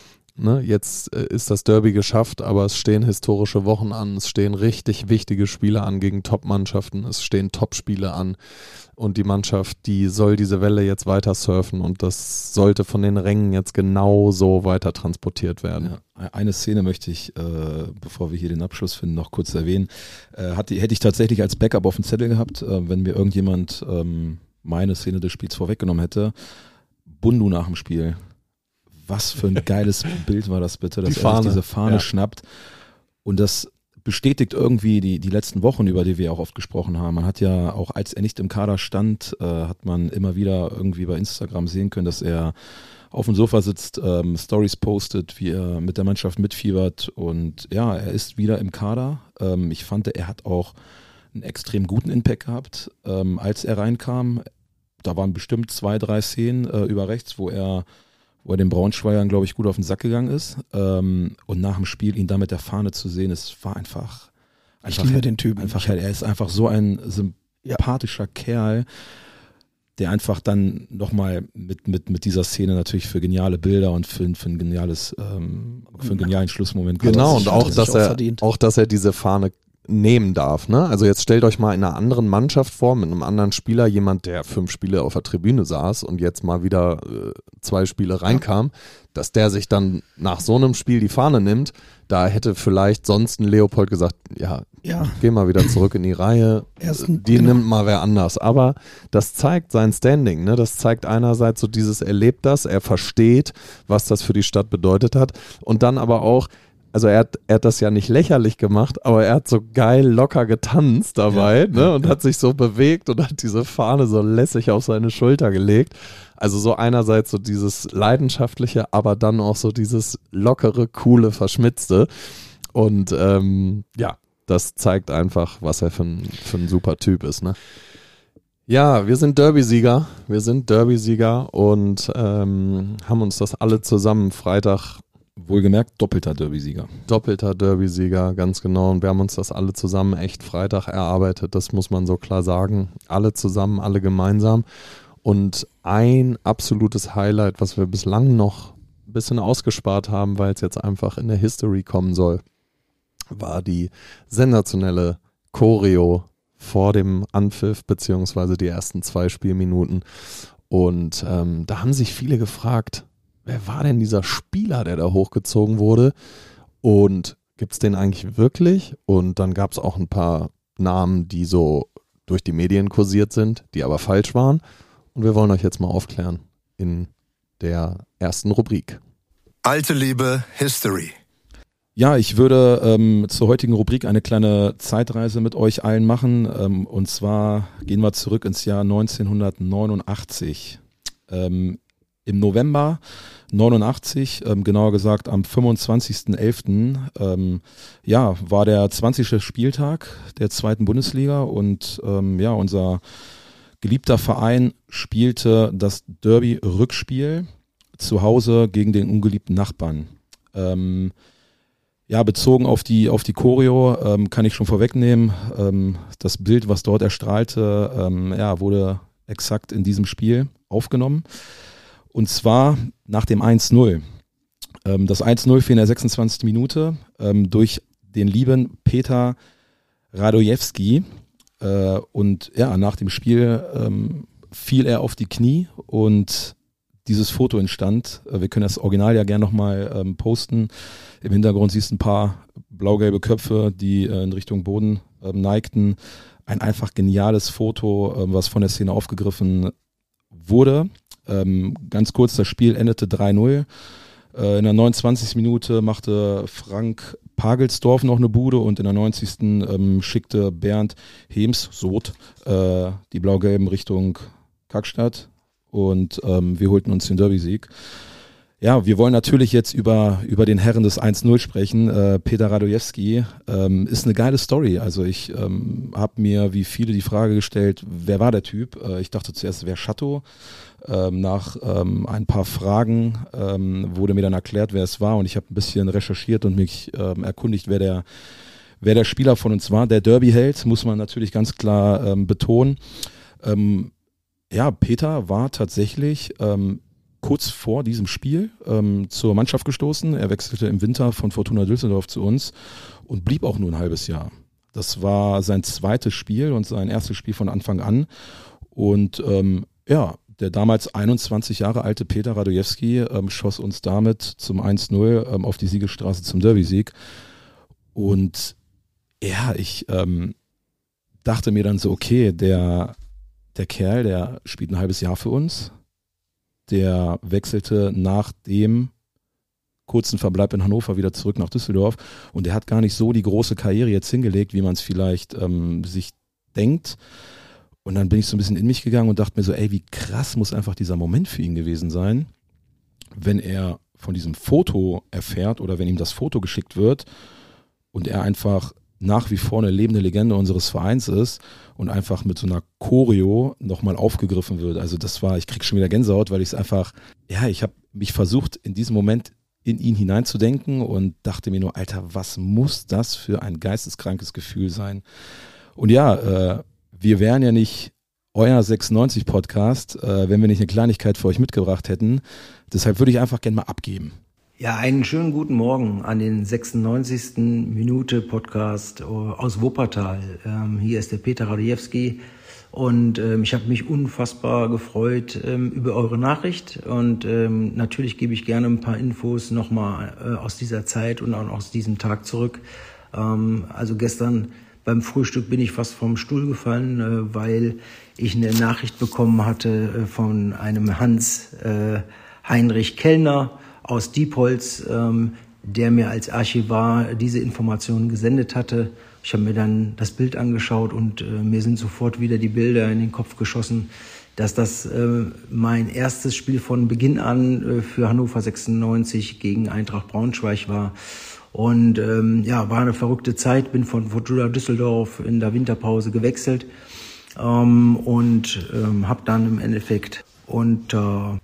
Ne, jetzt äh, ist das Derby geschafft, aber es stehen historische Wochen an, es stehen richtig wichtige Spiele an gegen Top-Mannschaften, es stehen Top-Spiele an und die Mannschaft, die soll diese Welle jetzt weiter surfen und das sollte von den Rängen jetzt genauso weiter transportiert werden. Ja, eine Szene möchte ich, äh, bevor wir hier den Abschluss finden, noch kurz erwähnen. Äh, hatte, hätte ich tatsächlich als Backup auf dem Zettel gehabt, äh, wenn mir irgendjemand ähm, meine Szene des Spiels vorweggenommen hätte. Bundu nach dem Spiel. Was für ein geiles Bild war das bitte, dass Die er sich Fahne, diese Fahne ja. schnappt. Und das bestätigt irgendwie die, die letzten Wochen, über die wir auch oft gesprochen haben. Man hat ja auch, als er nicht im Kader stand, äh, hat man immer wieder irgendwie bei Instagram sehen können, dass er auf dem Sofa sitzt, ähm, Stories postet, wie er mit der Mannschaft mitfiebert. Und ja, er ist wieder im Kader. Ähm, ich fand, er hat auch einen extrem guten Impact gehabt, ähm, als er reinkam. Da waren bestimmt zwei, drei Szenen äh, über rechts, wo er wo er den Braunschweigern, glaube ich, gut auf den Sack gegangen ist. Ähm, und nach dem Spiel ihn da mit der Fahne zu sehen, es war einfach, einfach Ich liebe den Typen. Einfach, er ist einfach so ein sympathischer ja. Kerl, der einfach dann nochmal mit, mit, mit dieser Szene natürlich für geniale Bilder und für, für ein geniales, ähm, für einen genialen Schlussmoment. Genau, und auch, das dass auch er, verdient. auch, dass er diese Fahne nehmen darf, ne? Also jetzt stellt euch mal in einer anderen Mannschaft vor, mit einem anderen Spieler, jemand, der fünf Spiele auf der Tribüne saß und jetzt mal wieder äh, zwei Spiele reinkam, ja. dass der sich dann nach so einem Spiel die Fahne nimmt, da hätte vielleicht sonst ein Leopold gesagt, ja, Ja. geh mal wieder zurück in die Reihe, Ersten, die genau. nimmt mal wer anders. Aber das zeigt sein Standing, ne? Das zeigt einerseits so dieses, er lebt das, er versteht, was das für die Stadt bedeutet hat, und dann aber auch, also er hat, er hat das ja nicht lächerlich gemacht, aber er hat so geil locker getanzt dabei, ja, ne, ja, und ja. hat sich so bewegt und hat diese Fahne so lässig auf seine Schulter gelegt. Also so einerseits so dieses Leidenschaftliche, aber dann auch so dieses lockere, coole, Verschmitzte. Und ähm, ja, das zeigt einfach, was er für ein, für ein super Typ ist, ne. Ja, wir sind Derby-Sieger, wir sind Derby-Sieger und ähm, haben uns das alle zusammen Freitag Wohlgemerkt, doppelter Derby-Sieger. Doppelter Derby-Sieger, ganz genau. Und wir haben uns das alle zusammen echt Freitag erarbeitet, das muss man so klar sagen. Alle zusammen, alle gemeinsam. Und ein absolutes Highlight, was wir bislang noch ein bisschen ausgespart haben, weil es jetzt einfach in der History kommen soll, war die sensationelle Choreo vor dem Anpfiff, beziehungsweise die ersten zwei Spielminuten. Und ähm, da haben sich viele gefragt, wer war denn dieser Spieler, der da hochgezogen wurde? Und gibt es den eigentlich wirklich? Und dann gab es auch ein paar Namen, die so durch die Medien kursiert sind, die aber falsch waren. Und wir wollen euch jetzt mal aufklären in der ersten Rubrik. Alte Liebe History. Ja, ich würde ähm, zur heutigen Rubrik eine kleine Zeitreise mit euch allen machen. Ähm, und zwar gehen wir zurück ins Jahr neunzehnhundertneunundachtzig. Ähm, Im November neunundachtzig, ähm, genauer gesagt am fünfundzwanzigsten elften Ähm, ja, war der zwanzigste Spieltag der zweiten Bundesliga und ähm, ja, unser geliebter Verein spielte das Derby-Rückspiel zu Hause gegen den ungeliebten Nachbarn. Ähm, ja, bezogen auf die auf die Choreo ähm, kann ich schon vorwegnehmen, ähm, das Bild, was dort erstrahlte, ähm, ja, wurde exakt in diesem Spiel aufgenommen. Und zwar nach dem eins null. Ähm, das eins null fiel in der sechsundzwanzigsten Minute ähm, durch den lieben Peter Radojewski. Äh, und ja, nach dem Spiel ähm, fiel er auf die Knie und dieses Foto entstand. Äh, wir können das Original ja gerne nochmal ähm, posten. Im Hintergrund siehst du ein paar blau-gelbe Köpfe, die äh, in Richtung Boden äh, neigten. Ein einfach geniales Foto, äh, was von der Szene aufgegriffen wurde. Ähm, ganz kurz, das Spiel endete drei null. Äh, in der neunundzwanzigsten Minute machte Frank Pagelsdorf noch eine Bude und in der neunzigsten Ähm, schickte Bernd Hemssoth äh, die Blau-Gelben Richtung Kackstadt und ähm, wir holten uns den Derby-Sieg. Ja, wir wollen natürlich jetzt über über den Herren des eins null sprechen. Äh, Peter Radojewski ähm, ist eine geile Story. Also ich ähm, habe mir wie viele die Frage gestellt, wer war der Typ? Äh, ich dachte zuerst, wer Chateau. Ähm, nach ähm, ein paar Fragen ähm, wurde mir dann erklärt, wer es war und ich habe ein bisschen recherchiert und mich ähm, erkundigt, wer der wer der Spieler von uns war. Der Derby-Held, muss man natürlich ganz klar ähm, betonen. Ähm, ja, Peter war tatsächlich ähm, kurz vor diesem Spiel ähm, zur Mannschaft gestoßen. Er wechselte im Winter von Fortuna Düsseldorf zu uns und blieb auch nur ein halbes Jahr. Das war sein zweites Spiel und sein erstes Spiel von Anfang an. Und ähm, ja, der damals einundzwanzig Jahre alte Peter Radojewski ähm, schoss uns damit zum eins null ähm, auf die Siegesstraße zum Derby-Sieg. Und ja, ich ähm, dachte mir dann so, okay, der, der Kerl, der spielt ein halbes Jahr für uns. Der wechselte nach dem kurzen Verbleib in Hannover wieder zurück nach Düsseldorf und der hat gar nicht so die große Karriere jetzt hingelegt, wie man es vielleicht ähm, sich denkt. Und dann bin ich so ein bisschen in mich gegangen und dachte mir so, ey, wie krass muss einfach dieser Moment für ihn gewesen sein, wenn er von diesem Foto erfährt oder wenn ihm das Foto geschickt wird und er einfach nach wie vor eine lebende Legende unseres Vereins ist und einfach mit so einer Choreo nochmal aufgegriffen wird. Also das war, ich krieg schon wieder Gänsehaut, weil ich es einfach, ja, ich habe mich versucht, in diesem Moment in ihn hineinzudenken und dachte mir nur, Alter, was muss das für ein geisteskrankes Gefühl sein? Und ja, äh, wir wären ja nicht euer sechsundneunzig-Podcast, äh, wenn wir nicht eine Kleinigkeit für euch mitgebracht hätten. Deshalb würde ich einfach gerne mal abgeben. Ja, einen schönen guten Morgen an den sechsundneunzigsten Minute-Podcast aus Wuppertal. Ähm, hier ist der Peter Radojewski und ähm, ich habe mich unfassbar gefreut ähm, über eure Nachricht und ähm, natürlich gebe ich gerne ein paar Infos nochmal äh, aus dieser Zeit und auch aus diesem Tag zurück. Ähm, also gestern beim Frühstück bin ich fast vom Stuhl gefallen, äh, weil ich eine Nachricht bekommen hatte äh, von einem Hans äh, Heinrich Kellner aus Diepholz, ähm, der mir als Archivar diese Informationen gesendet hatte. Ich habe mir dann das Bild angeschaut und äh, mir sind sofort wieder die Bilder in den Kopf geschossen, dass das äh, mein erstes Spiel von Beginn an äh, für Hannover sechsundneunzig gegen Eintracht Braunschweig war. Und ähm, ja, war eine verrückte Zeit, bin von Fortuna Düsseldorf in der Winterpause gewechselt ähm, und ähm, habe dann im Endeffekt unter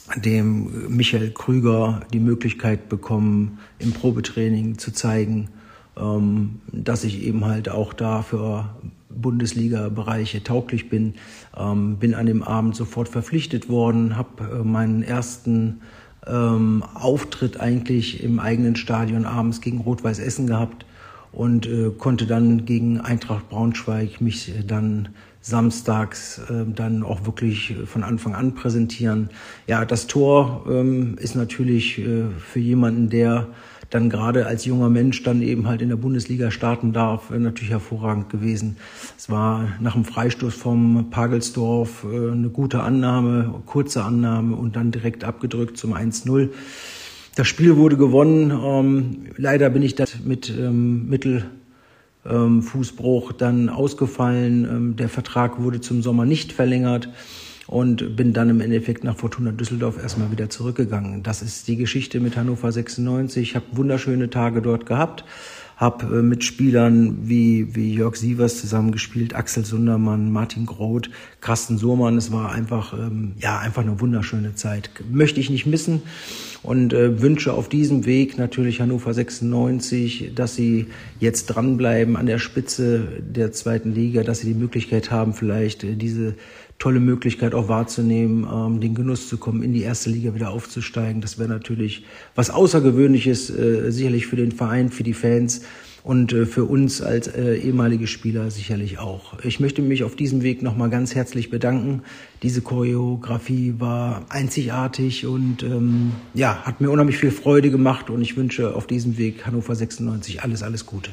dem Michael Krüger die Möglichkeit bekommen, im Probetraining zu zeigen, ähm, dass ich eben halt auch da für Bundesliga-Bereiche tauglich bin. Ähm, bin an dem Abend sofort verpflichtet worden, habe äh, meinen ersten ähm, Auftritt eigentlich im eigenen Stadion abends gegen Rot-Weiß Essen gehabt und äh, konnte dann gegen Eintracht Braunschweig mich äh, dann samstags äh, dann auch wirklich von Anfang an präsentieren. Ja, das Tor ähm, ist natürlich äh, für jemanden, der dann gerade als junger Mensch dann eben halt in der Bundesliga starten darf, natürlich hervorragend gewesen. Es war nach dem Freistoß vom Pagelsdorf eine gute Annahme, kurze Annahme und dann direkt abgedrückt zum eins null. Das Spiel wurde gewonnen. Ähm, leider bin ich da mit ähm, Mittelfußbruch ähm, dann ausgefallen. Ähm, der Vertrag wurde zum Sommer nicht verlängert. Und bin dann im Endeffekt nach Fortuna Düsseldorf erstmal wieder zurückgegangen. Das ist die Geschichte mit Hannover sechsundneunzig. Ich habe wunderschöne Tage dort gehabt, habe äh, mit Spielern wie wie Jörg Sievers zusammengespielt, Axel Sundermann, Martin Groth, Carsten Sohrmann. Es war einfach ähm, ja einfach eine wunderschöne Zeit. Möchte ich nicht missen und äh, wünsche auf diesem Weg natürlich Hannover sechsundneunzig, dass sie jetzt dranbleiben an der Spitze der zweiten Liga, dass sie die Möglichkeit haben, vielleicht äh, diese tolle Möglichkeit auch wahrzunehmen, ähm, den Genuss zu kommen, in die erste Liga wieder aufzusteigen. Das wäre natürlich was Außergewöhnliches, äh, sicherlich für den Verein, für die Fans und äh, für uns als äh, ehemalige Spieler sicherlich auch. Ich möchte mich auf diesem Weg nochmal ganz herzlich bedanken. Diese Choreografie war einzigartig und ähm, ja, hat mir unheimlich viel Freude gemacht und ich wünsche auf diesem Weg Hannover sechsundneunzig alles, alles Gute.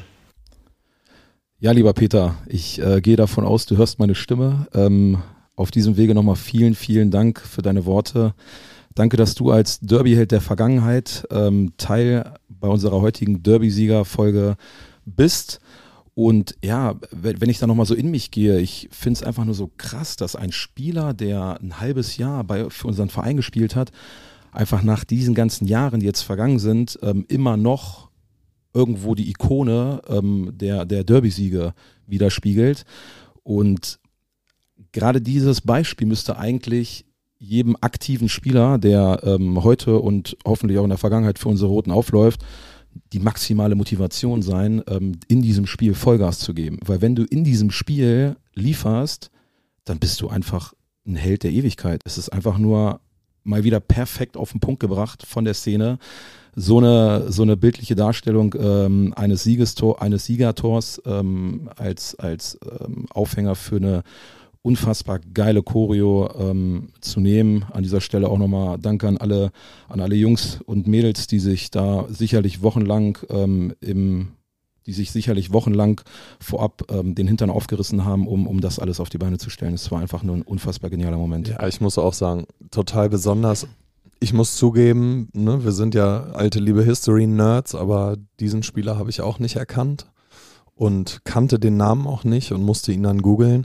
Ja, lieber Peter, ich äh, gehe davon aus, du hörst meine Stimme. Ähm, Auf diesem Wege nochmal vielen, vielen Dank für deine Worte. Danke, dass du als Derby-Held der Vergangenheit ähm, Teil bei unserer heutigen Derby-Sieger-Folge bist. Und ja, wenn ich da nochmal so in mich gehe, ich finde es einfach nur so krass, dass ein Spieler, der ein halbes Jahr bei, für unseren Verein gespielt hat, einfach nach diesen ganzen Jahren, die jetzt vergangen sind, ähm, immer noch irgendwo die Ikone ähm, der, der Derby-Siege widerspiegelt. Und gerade dieses Beispiel müsste eigentlich jedem aktiven Spieler, der ähm, heute und hoffentlich auch in der Vergangenheit für unsere Roten aufläuft, die maximale Motivation sein, ähm, in diesem Spiel Vollgas zu geben. Weil wenn du in diesem Spiel lieferst, dann bist du einfach ein Held der Ewigkeit. Es ist einfach nur mal wieder perfekt auf den Punkt gebracht von der Szene. So eine so eine bildliche Darstellung ähm, eines Siegestor, eines Siegertors ähm, als als ähm, Aufhänger für eine unfassbar geile Choreo ähm, zu nehmen. An dieser Stelle auch nochmal Danke an alle, an alle Jungs und Mädels, die sich da sicherlich wochenlang ähm, im, die sich sicherlich wochenlang vorab ähm, den Hintern aufgerissen haben, um, um das alles auf die Beine zu stellen. Es war einfach nur ein unfassbar genialer Moment. Ja, ich muss auch sagen, total besonders. Ich muss zugeben, ne, wir sind ja alte liebe History-Nerds, aber diesen Spieler habe ich auch nicht erkannt und kannte den Namen auch nicht und musste ihn dann googeln.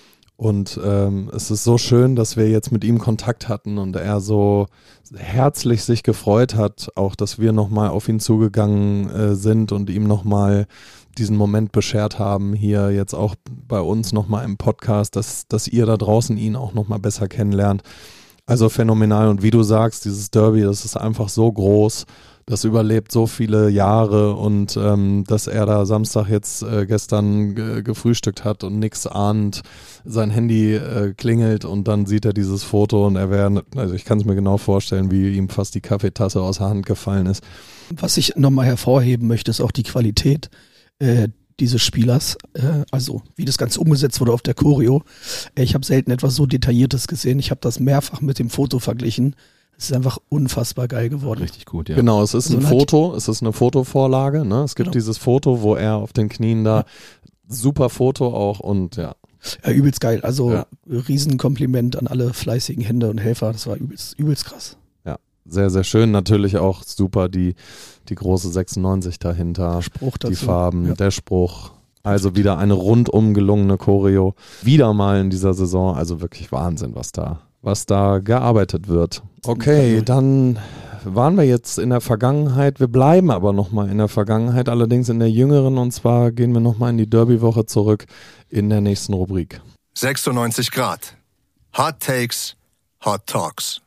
Und ähm, es ist so schön, dass wir jetzt mit ihm Kontakt hatten und er so herzlich sich gefreut hat, auch dass wir nochmal auf ihn zugegangen äh, sind und ihm nochmal diesen Moment beschert haben, hier jetzt auch bei uns nochmal im Podcast, dass, dass ihr da draußen ihn auch nochmal besser kennenlernt. Also phänomenal und wie du sagst, dieses Derby, das ist einfach so groß, das überlebt so viele Jahre und ähm, dass er da Samstag jetzt äh, gestern ge- gefrühstückt hat und nix ahnt, sein Handy äh, klingelt und dann sieht er dieses Foto und er wäre, also ich kann es mir genau vorstellen, wie ihm fast die Kaffeetasse aus der Hand gefallen ist. Was ich nochmal hervorheben möchte, ist auch die Qualität äh, dieses Spielers, äh, also wie das Ganze umgesetzt wurde auf der Choreo. Äh, ich habe selten etwas so Detailliertes gesehen, ich habe das mehrfach mit dem Foto verglichen. Es ist einfach unfassbar geil geworden. Richtig gut, ja. Genau, es ist Also ein Foto, es ist eine Fotovorlage, ne? Es gibt Genau. dieses Foto, wo er auf den Knien da, super Foto auch und ja. Ja, übelst geil. Also Ja. Riesenkompliment an alle fleißigen Hände und Helfer. Das war übelst, übelst krass. Ja, sehr, sehr schön. Natürlich auch super die, die große sechsundneunzig dahinter, Spruch dazu. die Farben, Ja. der Spruch. Also wieder eine rundum gelungene Choreo. Wieder mal in dieser Saison. Also wirklich Wahnsinn, was da, was da gearbeitet wird. Okay, dann waren wir jetzt in der Vergangenheit. Wir bleiben aber nochmal in der Vergangenheit, allerdings in der jüngeren. Und zwar gehen wir nochmal in die Derby-Woche zurück in der nächsten Rubrik. sechsundneunzig Grad. Hot Takes, Hot Talks.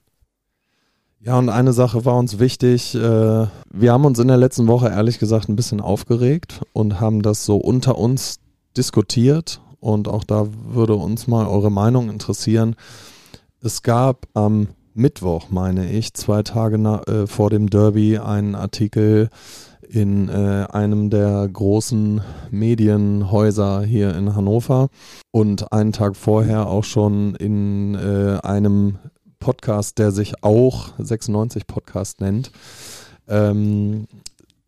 Ja, und eine Sache war uns wichtig. Äh, wir haben uns in der letzten Woche ehrlich gesagt ein bisschen aufgeregt und haben das so unter uns diskutiert. Und auch da würde uns mal eure Meinung interessieren. Es gab am Mittwoch, meine ich, zwei Tage na, äh, vor dem Derby einen Artikel in äh, einem der großen Medienhäuser hier in Hannover und einen Tag vorher auch schon in äh, einem Podcast, der sich auch sechsundneunzig Podcast nennt. Ähm,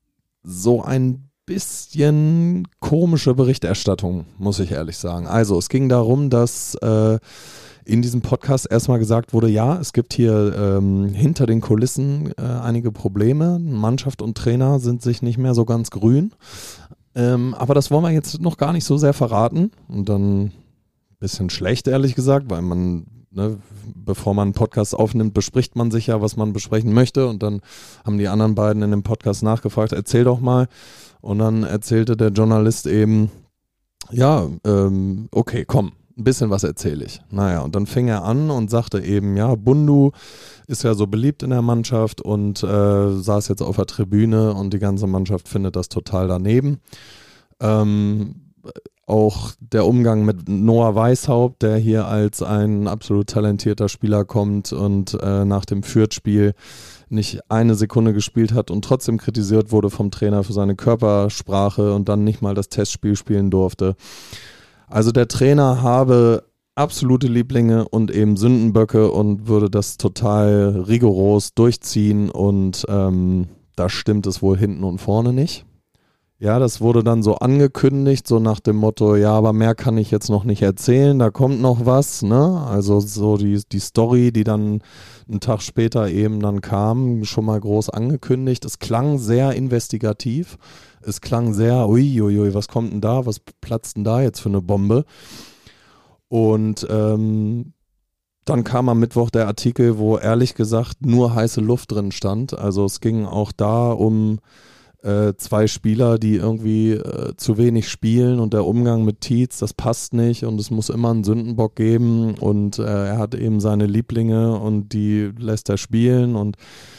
so ein bisschen komische Berichterstattung, muss ich ehrlich sagen. Also es ging darum, dass äh, in diesem Podcast erstmal gesagt wurde, ja, es gibt hier ähm, hinter den Kulissen äh, einige Probleme. Mannschaft und Trainer sind sich nicht mehr so ganz grün. Ähm, aber das wollen wir jetzt noch gar nicht so sehr verraten. Und dann ein bisschen schlecht, ehrlich gesagt, weil man, ne, bevor man einen Podcast aufnimmt, bespricht man sich ja, was man besprechen möchte. Und dann haben die anderen beiden in dem Podcast nachgefragt, erzähl doch mal. Und dann erzählte der Journalist eben, ja, ähm, okay, komm, ein bisschen was erzähle ich. Naja, und dann fing er an und sagte eben, ja, Bundu ist ja so beliebt in der Mannschaft und äh, saß jetzt auf der Tribüne und die ganze Mannschaft findet das total daneben. Ähm, auch der Umgang mit Noah Weishaupt, der hier als ein absolut talentierter Spieler kommt und äh, nach dem Fürth-Spiel nicht eine Sekunde gespielt hat und trotzdem kritisiert wurde vom Trainer für seine Körpersprache und dann nicht mal das Testspiel spielen durfte. Also der Trainer habe absolute Lieblinge und eben Sündenböcke und würde das total rigoros durchziehen und ähm, da stimmt es wohl hinten und vorne nicht. Ja, das wurde dann so angekündigt, so nach dem Motto, ja, aber mehr kann ich jetzt noch nicht erzählen, da kommt noch was, ne? Also so die, die Story, die dann einen Tag später eben dann kam, schon mal groß angekündigt. Es klang sehr investigativ, es klang sehr, uiuiui, was kommt denn da, was platzt denn da jetzt für eine Bombe? Und ähm, dann kam am Mittwoch der Artikel, wo ehrlich gesagt nur heiße Luft drin stand. Also es ging auch da um äh, zwei Spieler, die irgendwie äh, zu wenig spielen und der Umgang mit Tietz, das passt nicht und es muss immer einen Sündenbock geben und äh, er hat eben seine Lieblinge und die lässt er spielen und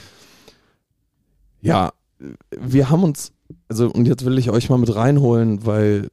ja, wir haben uns, also und jetzt will ich euch mal mit reinholen, weil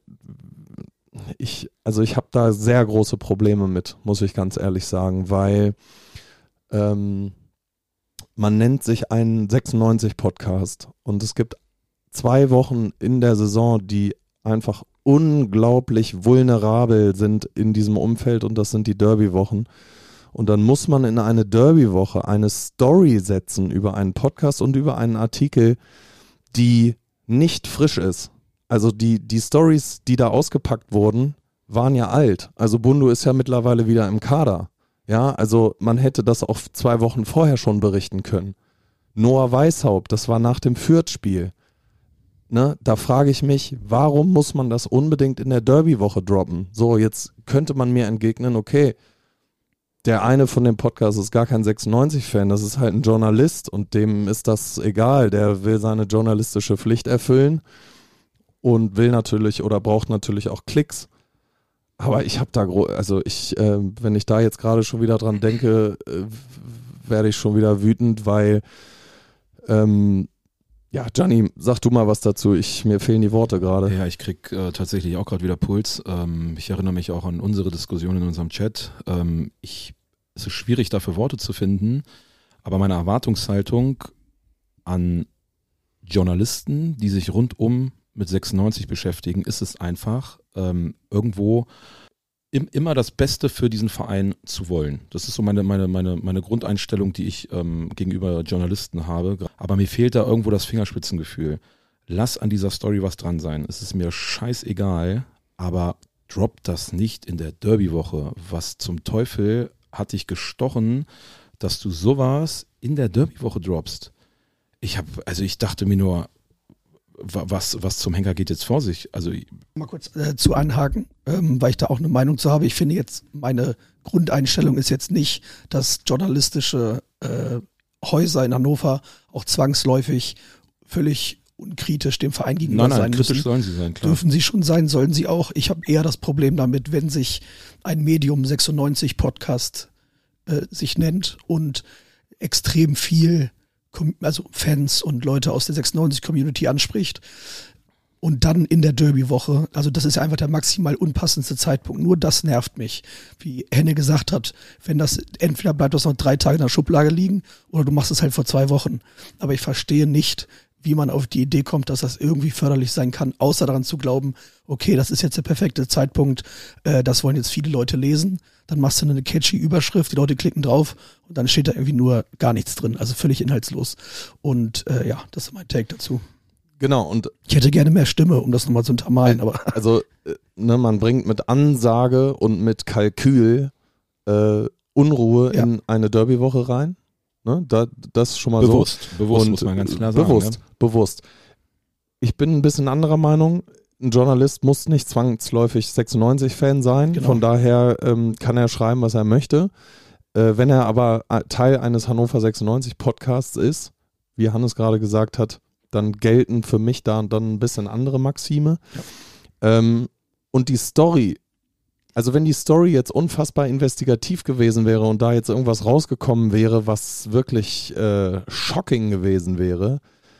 ich, also ich habe da sehr große Probleme mit, muss ich ganz ehrlich sagen, weil ähm, man nennt sich einen sechsundneunzig-Podcast und es gibt zwei Wochen in der Saison, die einfach unglaublich vulnerabel sind in diesem Umfeld und das sind die Derby-Wochen. Und dann muss man in eine Derby-Woche eine Story setzen über einen Podcast und über einen Artikel, die nicht frisch ist. Also die, die Stories, die da ausgepackt wurden, waren ja alt. Also Bundu ist ja mittlerweile wieder im Kader. Ja, also man hätte das auch zwei Wochen vorher schon berichten können. Noah Weishaupt, das war nach dem Fürth-Spiel. Ne, da frage ich mich, warum muss man das unbedingt in der Derby-Woche droppen? So, jetzt könnte man mir entgegnen, okay, der eine von dem Podcast ist gar kein sechsundneunzig-Fan, das ist halt ein Journalist und dem ist das egal, der will seine journalistische Pflicht erfüllen und will natürlich oder braucht natürlich auch Klicks. Aber ich habe da, gro- also ich, äh, wenn ich da jetzt gerade schon wieder dran denke, äh, werde ich schon wieder wütend, weil ähm, ja, Gianni, sag du mal was dazu. Ich, mir fehlen die Worte gerade. Ja, ich krieg äh, tatsächlich auch gerade wieder Puls. Ähm, ich erinnere mich auch an unsere Diskussion in unserem Chat. Ähm, ich, es ist schwierig, dafür Worte zu finden, aber meine Erwartungshaltung an Journalisten, die sich rundum mit sechsundneunzig beschäftigen, ist es einfach, ähm, irgendwo im, immer das Beste für diesen Verein zu wollen. Das ist so meine, meine, meine, meine Grundeinstellung, die ich ähm, gegenüber Journalisten habe. Aber mir fehlt da irgendwo das Fingerspitzengefühl. Lass an dieser Story was dran sein. Es ist mir scheißegal, aber drop das nicht in der Derby-Woche. Was zum Teufel hat dich gestochen, dass du sowas in der Derby-Woche droppst? Ich habe, also ich dachte mir nur, was, was zum Henker geht jetzt vor sich? Also mal kurz äh, zu anhaken, ähm, weil ich da auch eine Meinung zu habe. Ich finde jetzt, meine Grundeinstellung ist jetzt nicht, dass journalistische äh, Häuser in Hannover auch zwangsläufig völlig unkritisch dem Verein gegenüber nein, nein, sein kritisch müssen. sollen sie sein, klar. Dürfen sie schon sein, sollen sie auch. Ich habe eher das Problem damit, wenn sich ein Medium sechsundneunzig Podcast äh, sich nennt und extrem viel also Fans und Leute aus der sechsundneunzig-Community anspricht und dann in der Derby-Woche, also das ist ja einfach der maximal unpassendste Zeitpunkt, nur das nervt mich. Wie Henne gesagt hat, wenn das, entweder bleibt das noch drei Tage in der Schublade liegen oder du machst es halt vor zwei Wochen. Aber ich verstehe nicht, wie man auf die Idee kommt, dass das irgendwie förderlich sein kann, außer daran zu glauben, okay, das ist jetzt der perfekte Zeitpunkt, äh, das wollen jetzt viele Leute lesen, dann machst du eine catchy Überschrift, die Leute klicken drauf und dann steht da irgendwie nur gar nichts drin, also völlig inhaltslos. Und äh, ja, das ist mein Take dazu. Genau, und Ich hätte gerne mehr Stimme, um das nochmal zu untermalen, aber also ne, man bringt mit Ansage und mit Kalkül äh, Unruhe Ja. in eine Derbywoche rein. Ne, da, das ist schon mal Bewusst, so. bewusst Und muss man ganz klar sagen. Bewusst, Ne? bewusst. Ich bin ein bisschen anderer Meinung. Ein Journalist muss nicht zwangsläufig sechsundneunzig-Fan sein. Genau. Von daher ähm, kann er schreiben, was er möchte. Äh, wenn er aber Teil eines Hannover sechsundneunzig-Podcasts ist, wie Hannes gerade gesagt hat, dann gelten für mich da dann ein bisschen andere Maxime. Ja. Ähm, und die Story, also wenn die Story jetzt unfassbar investigativ gewesen wäre und da jetzt irgendwas rausgekommen wäre, was wirklich äh, shocking gewesen wäre,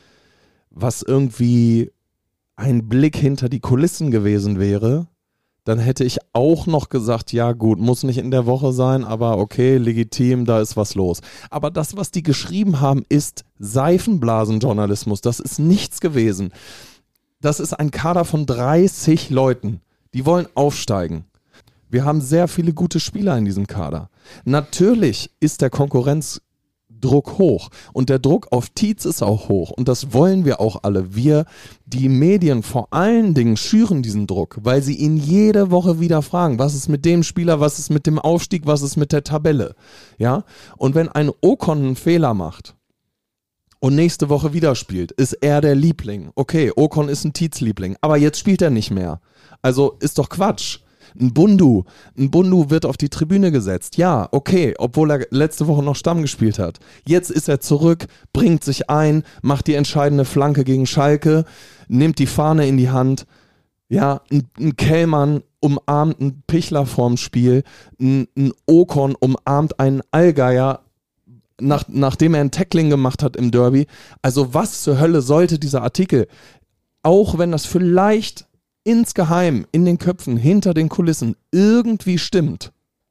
was irgendwie ein Blick hinter die Kulissen gewesen wäre, dann hätte ich auch noch gesagt, ja gut, muss nicht in der Woche sein, aber okay, legitim, da ist was los. Aber das, was die geschrieben haben, ist Seifenblasenjournalismus. Das ist nichts gewesen. Das ist ein Kader von dreißig Leuten. Die wollen aufsteigen. Wir haben sehr viele gute Spieler in diesem Kader. Natürlich ist der Konkurrenzdruck hoch und der Druck auf Tietz ist auch hoch und das wollen wir auch alle. Wir, die Medien vor allen Dingen, schüren diesen Druck, weil sie ihn jede Woche wieder fragen, was ist mit dem Spieler, was ist mit dem Aufstieg, was ist mit der Tabelle, ja? Und wenn ein Ocon einen Fehler macht und nächste Woche wieder spielt, ist er der Liebling. Okay, Ocon ist ein Tietz-Liebling, aber jetzt spielt er nicht mehr. Also ist doch Quatsch. Ein Bundu, ein Bundu wird auf die Tribüne gesetzt. Ja, okay, obwohl er letzte Woche noch Stamm gespielt hat. Jetzt ist er zurück, bringt sich ein, macht die entscheidende Flanke gegen Schalke, nimmt die Fahne in die Hand. Ja, ein, ein Kellmann umarmt einen Pichler vorm Spiel, ein, ein Ocon umarmt einen Allgeier, nach, nachdem er ein Tackling gemacht hat im Derby. Also was zur Hölle sollte dieser Artikel, auch wenn das vielleicht insgeheim in den Köpfen, hinter den Kulissen irgendwie stimmt.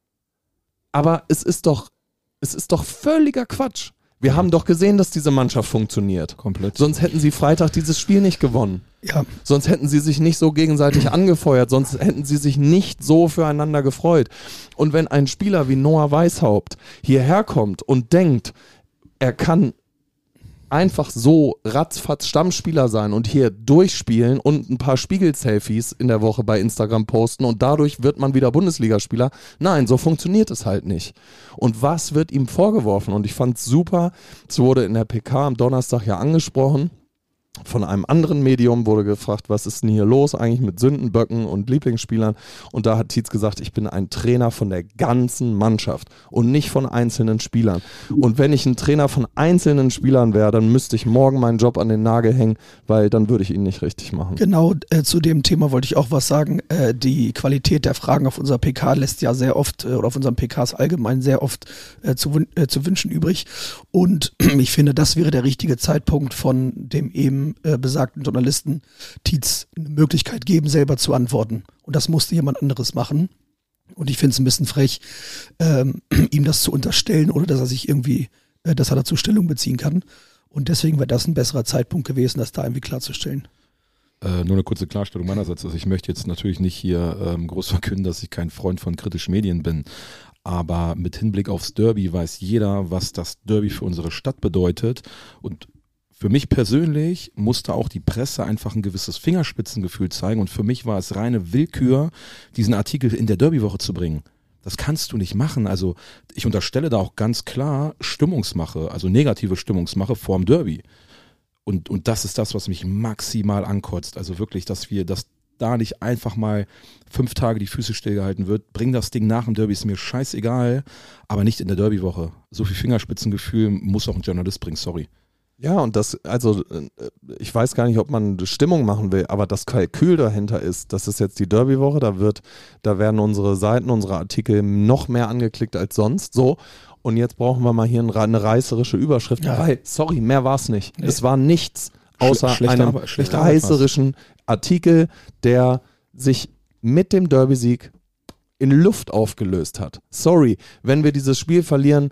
Aber es ist doch, es ist doch völliger Quatsch. Wir haben doch gesehen, dass diese Mannschaft funktioniert. Komplett. Sonst hätten sie Freitag dieses Spiel nicht gewonnen. ja, Sonst hätten sie sich nicht so gegenseitig angefeuert. Sonst hätten sie sich nicht so füreinander gefreut. Und wenn ein Spieler wie Noah Weishaupt hierher kommt und denkt, er kann einfach so ratzfatz Stammspieler sein und hier durchspielen und ein paar Spiegel-Selfies in der Woche bei Instagram posten und dadurch wird man wieder Bundesligaspieler. Nein, so funktioniert es halt nicht. Und was wird ihm vorgeworfen? Und ich fand es super, es wurde in der P K am Donnerstag ja angesprochen, von einem anderen Medium wurde gefragt, was ist denn hier los eigentlich mit Sündenböcken und Lieblingsspielern? Und da hat Tietz gesagt, ich bin ein Trainer von der ganzen Mannschaft und nicht von einzelnen Spielern. Und wenn ich ein Trainer von einzelnen Spielern wäre, dann müsste ich morgen meinen Job an den Nagel hängen, weil dann würde ich ihn nicht richtig machen. genau äh, zu dem Thema wollte ich auch was sagen. Äh, die Qualität der Fragen auf unserer P K lässt ja sehr oft, äh, oder auf unseren P Ks allgemein sehr oft äh, zu, wün- äh, zu wünschen übrig. Und ich finde, das wäre der richtige Zeitpunkt von dem eben äh, besagten Journalisten Tietz eine Möglichkeit geben, selber zu antworten. Und das musste jemand anderes machen. Und ich finde es ein bisschen frech, ähm, ihm das zu unterstellen oder dass er sich irgendwie, äh, dass er dazu Stellung beziehen kann. Und deswegen wäre das ein besserer Zeitpunkt gewesen, das da irgendwie klarzustellen. Äh, nur eine kurze Klarstellung meinerseits. Also ich möchte jetzt natürlich nicht hier ähm, groß verkünden, dass ich kein Freund von kritischen Medien bin. Aber mit Hinblick aufs Derby weiß jeder, was das Derby für unsere Stadt bedeutet. Und für mich persönlich musste auch die Presse einfach ein gewisses Fingerspitzengefühl zeigen. Und für mich war es reine Willkür, diesen Artikel in der Derbywoche zu bringen. Das kannst du nicht machen. Also ich unterstelle da auch ganz klar Stimmungsmache, also negative Stimmungsmache vorm Derby. Und, und das ist das, was mich maximal ankotzt. Also wirklich, dass wir, dass da nicht einfach mal fünf Tage die Füße stillgehalten wird. Bring das Ding nach dem Derby, ist mir scheißegal, aber nicht in der Derbywoche. So viel Fingerspitzengefühl muss auch ein Journalist bringen, sorry. Ja, und das, also ich weiß gar nicht, ob man Stimmung machen will, aber das Kalkül dahinter ist, das ist jetzt die Derbywoche, da wird, da werden unsere Seiten, unsere Artikel noch mehr angeklickt als sonst, so. Und jetzt brauchen wir mal hier eine reißerische Überschrift, Ja. weil, sorry, mehr war es nicht. Nee. Es war nichts außer Schle- schlechte einem Arbeit- schlechte Arbeit war's. reißerischen Artikel, der sich mit dem Derby-Sieg in Luft aufgelöst hat. Sorry, wenn wir dieses Spiel verlieren,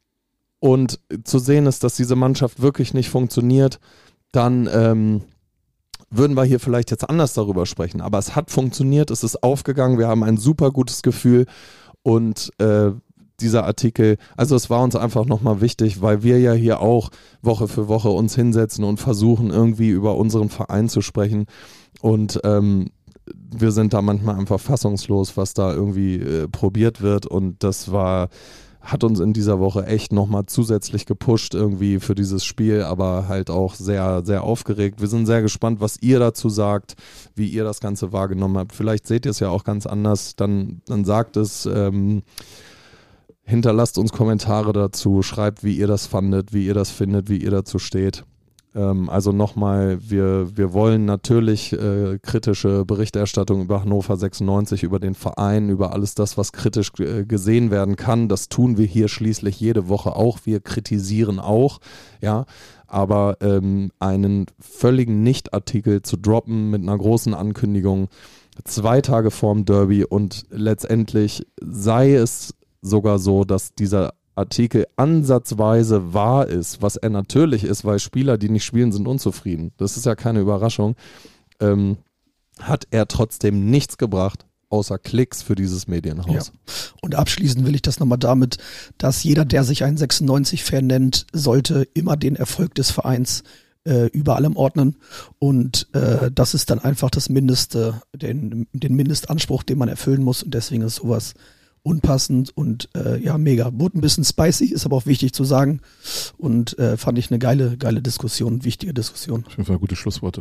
und zu sehen ist, dass diese Mannschaft wirklich nicht funktioniert, dann ähm, würden wir hier vielleicht jetzt anders darüber sprechen. Aber es hat funktioniert, es ist aufgegangen, wir haben ein super gutes Gefühl und äh, dieser Artikel, also es war uns einfach nochmal wichtig, weil wir ja hier auch Woche für Woche uns hinsetzen und versuchen irgendwie über unseren Verein zu sprechen und ähm, wir sind da manchmal einfach fassungslos, was da irgendwie äh, probiert wird und das war, hat uns in dieser Woche echt nochmal zusätzlich gepusht irgendwie für dieses Spiel, aber halt auch sehr, sehr aufgeregt. Wir sind sehr gespannt, was ihr dazu sagt, wie ihr das Ganze wahrgenommen habt. Vielleicht seht ihr es ja auch ganz anders, dann, dann sagt es, ähm, hinterlasst uns Kommentare dazu, schreibt, wie ihr das fandet, wie ihr das findet, wie ihr dazu steht. Ähm, also nochmal, wir, wir wollen natürlich äh, kritische Berichterstattung über Hannover sechsundneunzig, über den Verein, über alles das, was kritisch äh, gesehen werden kann. Das tun wir hier schließlich jede Woche auch. Wir kritisieren auch, ja. Aber ähm, einen völligen Nicht-Artikel zu droppen mit einer großen Ankündigung, zwei Tage vorm Derby und letztendlich sei es sogar so, dass dieser Artikel ansatzweise wahr ist, was er natürlich ist, weil Spieler, die nicht spielen, sind unzufrieden. Das ist ja keine Überraschung. Ähm, hat er trotzdem nichts gebracht, außer Klicks für dieses Medienhaus. Ja. Und abschließend will ich das nochmal damit, dass jeder, der sich einen sechsundneunzig-Fan nennt, sollte immer den Erfolg des Vereins äh, über allem ordnen. Und äh, das ist dann einfach das Mindeste, den, den Mindestanspruch, den man erfüllen muss. Und deswegen ist sowas unpassend und äh, ja, mega. Wurde ein bisschen spicy, ist aber auch wichtig zu sagen. Und äh, fand ich eine geile, geile Diskussion, wichtige Diskussion. Auf jeden Fall gute Schlussworte.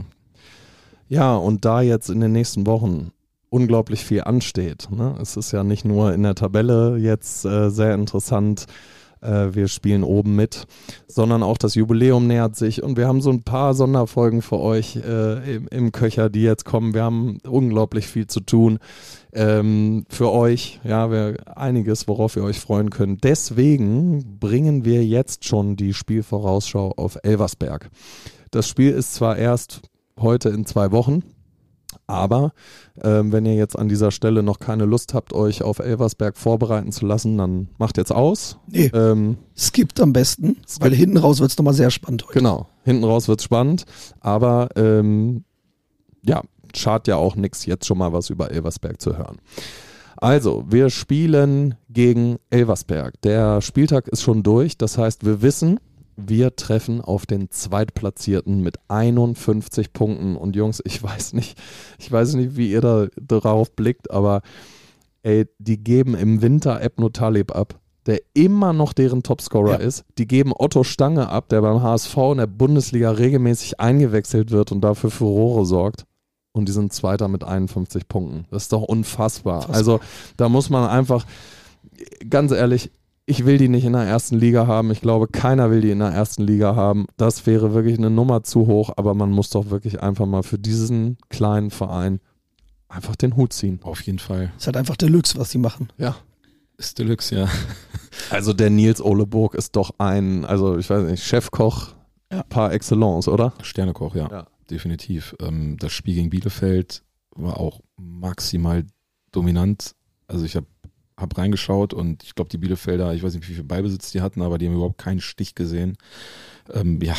Ja, und da jetzt in den nächsten Wochen unglaublich viel ansteht, ne? Es ist ja nicht nur in der Tabelle jetzt äh, sehr interessant, äh, wir spielen oben mit, sondern auch das Jubiläum nähert sich und wir haben so ein paar Sonderfolgen für euch äh, im, im Köcher, die jetzt kommen. Wir haben unglaublich viel zu tun. Ähm, für euch, ja, wir, einiges, worauf ihr euch freuen könnt. Deswegen bringen wir jetzt schon die Spielvorausschau auf Elversberg. Das Spiel ist zwar erst heute in zwei Wochen, aber ähm, wenn ihr jetzt an dieser Stelle noch keine Lust habt, euch auf Elversberg vorbereiten zu lassen, dann macht jetzt aus. Nee, Ähm, skippt am besten, weil hinten raus wird es nochmal sehr spannend heute. genau, hinten raus wird's spannend, aber ähm, ja, schadet ja auch nichts, jetzt schon mal was über Elversberg zu hören. Also, wir spielen gegen Elversberg. Der Spieltag ist schon durch, das heißt, wir wissen, wir treffen auf den Zweitplatzierten mit einundfünfzig Punkten. Und Jungs, ich weiß nicht, ich weiß nicht, wie ihr da darauf blickt, aber ey, die geben im Winter Ebno Taleb ab, der immer noch deren Topscorer Ja. ist. Die geben Otto Stange ab, der beim H S V in der Bundesliga regelmäßig eingewechselt wird und dafür für Furore sorgt. Und die sind Zweiter mit einundfünfzig Punkten. Das ist doch unfassbar. Unfassbar. Also da muss man einfach, ganz ehrlich, ich will die nicht in der ersten Liga haben. Ich glaube, keiner will die in der ersten Liga haben. Das wäre wirklich eine Nummer zu hoch. Aber man muss doch wirklich einfach mal für diesen kleinen Verein einfach den Hut ziehen. Auf jeden Fall. Ist halt einfach Deluxe, was sie machen. Ja. Ist Deluxe, ja. Also der Nils Oleburg ist doch ein, also ich weiß nicht, Chefkoch Ja. par excellence, oder? Sternekoch, ja. Ja. Definitiv. Ähm, das Spiel gegen Bielefeld war auch maximal dominant. Also ich habe hab reingeschaut und ich glaube, die Bielefelder, ich weiß nicht, wie viel Ballbesitz die hatten, aber die haben überhaupt keinen Stich gesehen. Ähm, ja,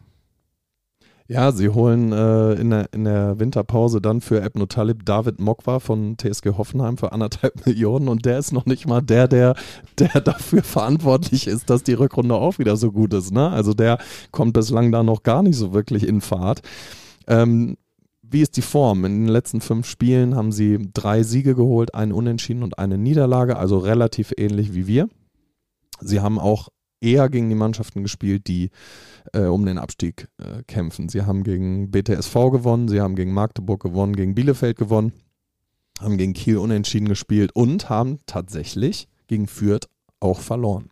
Ja, sie holen äh, in, der, in der Winterpause dann für Ebno Talib David Mokwa von T S G Hoffenheim für anderthalb Millionen und der ist noch nicht mal der, der, der dafür verantwortlich ist, dass die Rückrunde auch wieder so gut ist. Ne? Also der kommt bislang da noch gar nicht so wirklich in Fahrt. Ähm, wie ist die Form? In den letzten fünf Spielen haben sie drei Siege geholt, einen Unentschieden und eine Niederlage, also relativ ähnlich wie wir. Sie haben auch eher gegen die Mannschaften gespielt, die äh, um den Abstieg äh, kämpfen. Sie haben gegen B T S V gewonnen, sie haben gegen Magdeburg gewonnen, gegen Bielefeld gewonnen, haben gegen Kiel unentschieden gespielt und haben tatsächlich gegen Fürth auch verloren.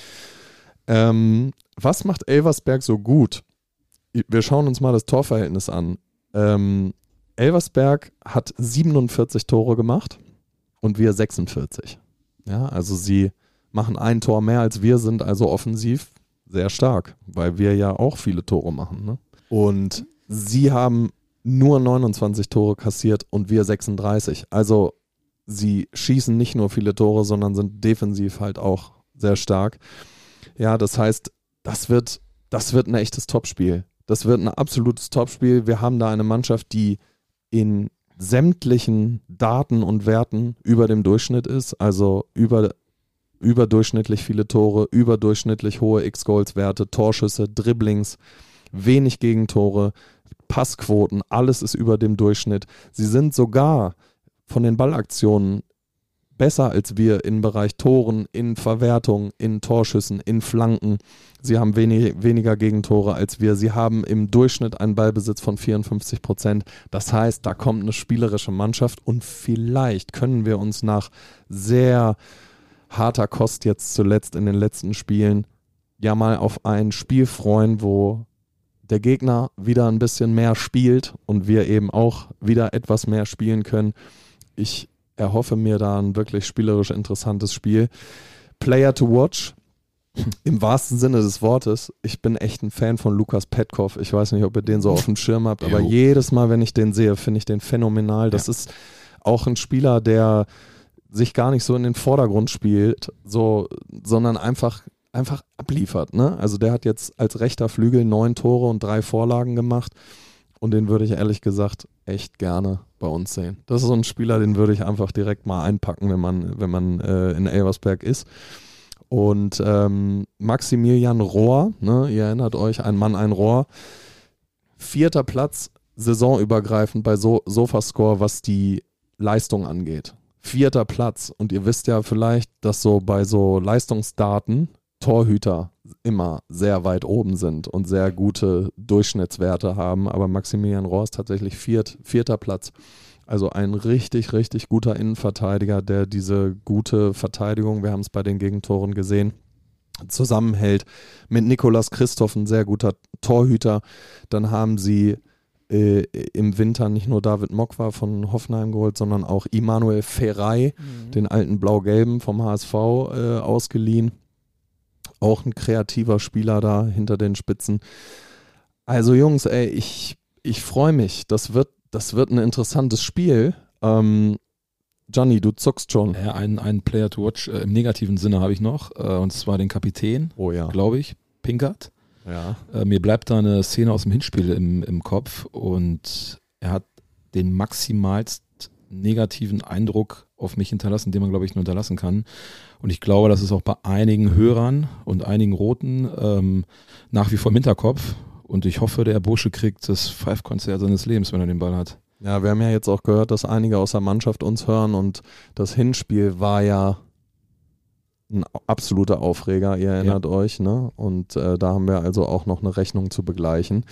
Ähm, was macht Elversberg so gut? Wir schauen uns mal das Torverhältnis an. Ähm, Elversberg hat siebenundvierzig Tore gemacht und wir sechsundvierzig. Ja, also sie machen ein Tor mehr als wir, sind also offensiv sehr stark, weil wir ja auch viele Tore machen. Ne? Und sie haben nur neunundzwanzig Tore kassiert und wir sechsunddreißig. Also sie schießen nicht nur viele Tore, sondern sind defensiv halt auch sehr stark. Ja, das heißt, das wird, das wird ein echtes Topspiel. Das wird ein absolutes Topspiel. Wir haben da eine Mannschaft, die in sämtlichen Daten und Werten über dem Durchschnitt ist, also über überdurchschnittlich viele Tore, überdurchschnittlich hohe X-Goals-Werte, Torschüsse, Dribblings, wenig Gegentore, Passquoten, alles ist über dem Durchschnitt. Sie sind sogar von den Ballaktionen besser als wir im Bereich Toren, in Verwertung, in Torschüssen, in Flanken. Sie haben wenig, weniger Gegentore als wir. Sie haben im Durchschnitt einen Ballbesitz von vierundfünfzig Prozent. Das heißt, da kommt eine spielerische Mannschaft und vielleicht können wir uns nach sehr harter Kost jetzt zuletzt in den letzten Spielen ja mal auf ein Spiel freuen, wo der Gegner wieder ein bisschen mehr spielt und wir eben auch wieder etwas mehr spielen können. Ich erhoffe mir da ein wirklich spielerisch interessantes Spiel. Player to watch, im wahrsten Sinne des Wortes. Ich bin echt ein Fan von Lukas Petkov. Ich weiß nicht, ob ihr den so auf dem Schirm habt, aber Jo. jedes Mal, wenn ich den sehe, finde ich den phänomenal. Das ja. ist auch ein Spieler, der sich gar nicht so in den Vordergrund spielt, so, sondern einfach, einfach abliefert. Ne? Also der hat jetzt als rechter Flügel neun Tore und drei Vorlagen gemacht. Und den würde ich ehrlich gesagt echt gerne bei uns sehen. Das ist so ein Spieler, den würde ich einfach direkt mal einpacken, wenn man, wenn man äh, in Elversberg ist. Und ähm, Maximilian Rohr, ne, ihr erinnert euch, ein Mann, ein Rohr. Vierter Platz, saisonübergreifend bei so- Sofascore, was die Leistung angeht. Vierter Platz. Und ihr wisst ja vielleicht, dass so bei so Leistungsdaten Torhüter immer sehr weit oben sind und sehr gute Durchschnittswerte haben, aber Maximilian Rohr ist tatsächlich viert, vierter Platz. Also ein richtig, richtig guter Innenverteidiger, der diese gute Verteidigung, wir haben es bei den Gegentoren gesehen, zusammenhält. Mit Nicolas Christoph, ein sehr guter Torhüter. Dann haben sie äh, im Winter nicht nur David Mokwa von Hoffenheim geholt, sondern auch Immanuel Ferrei, mhm. den alten Blau-Gelben vom H S V äh, ausgeliehen. Auch ein kreativer Spieler da hinter den Spitzen. Also Jungs, ey, ich, ich freue mich. Das wird, das wird ein interessantes Spiel. Ähm, Gianni, du zuckst schon. Ja, einen, einen Player to watch äh, im negativen Sinne habe ich noch, äh, und zwar den Kapitän, oh ja. glaube ich, Pinkert. Ja. Äh, mir bleibt da eine Szene aus dem Hinspiel im, im Kopf und er hat den maximalst negativen Eindruck auf mich hinterlassen, den man, glaube ich, nur hinterlassen kann. Und ich glaube, das ist auch bei einigen Hörern und einigen Roten ähm, nach wie vor im Hinterkopf. Und ich hoffe, der Bursche kriegt das Five-Konzert seines Lebens, wenn er den Ball hat. Ja, wir haben ja jetzt auch gehört, dass einige aus der Mannschaft uns hören und das Hinspiel war ja ein absoluter Aufreger, ihr erinnert ja. euch, ne? Und äh, da haben wir also auch noch eine Rechnung zu begleichen.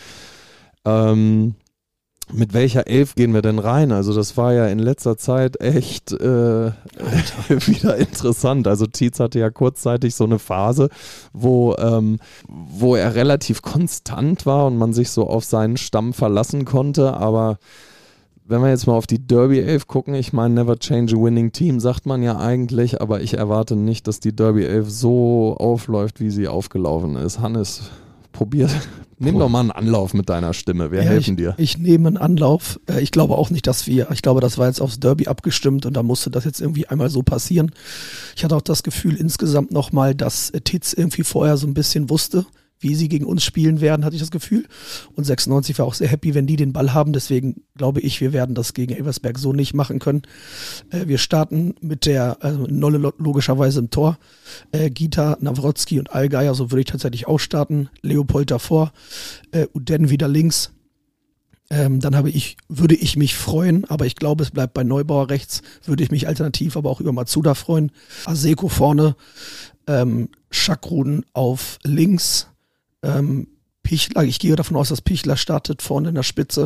Ähm, Mit welcher Elf gehen wir denn rein? Also das war ja in letzter Zeit echt äh, wieder interessant. Also Tietz hatte ja kurzzeitig so eine Phase, wo, ähm, wo er relativ konstant war und man sich so auf seinen Stamm verlassen konnte. Aber wenn wir jetzt mal auf die Derby-Elf gucken, ich meine, never change a winning team, sagt man ja eigentlich, aber ich erwarte nicht, dass die Derby-Elf so aufläuft, wie sie aufgelaufen ist. Hannes, probiert. Nimm doch mal einen Anlauf mit deiner Stimme, wir ja, helfen ich, dir. Ich nehme einen Anlauf. Ich glaube auch nicht, dass wir, ich glaube, das war jetzt aufs Derby abgestimmt und da musste das jetzt irgendwie einmal so passieren. Ich hatte auch das Gefühl insgesamt nochmal, dass Tietz irgendwie vorher so ein bisschen wusste, wie sie gegen uns spielen werden, hatte ich das Gefühl. Und sechsundneunzig war auch sehr happy, wenn die den Ball haben. Deswegen glaube ich, wir werden das gegen Elversberg so nicht machen können. Äh, wir starten mit der also Nolle logischerweise im Tor. Äh, Gita, Nawrotzki und Allgeier, so würde ich tatsächlich auch starten. Leopold davor, äh, Uden wieder links. Ähm, dann habe ich, würde ich mich freuen, aber ich glaube, es bleibt bei Neubauer rechts, würde ich mich alternativ aber auch über Matsuda freuen. Aseko vorne, ähm, Schakrun auf links, Ähm, Pichler, ich gehe davon aus, dass Pichler startet vorne in der Spitze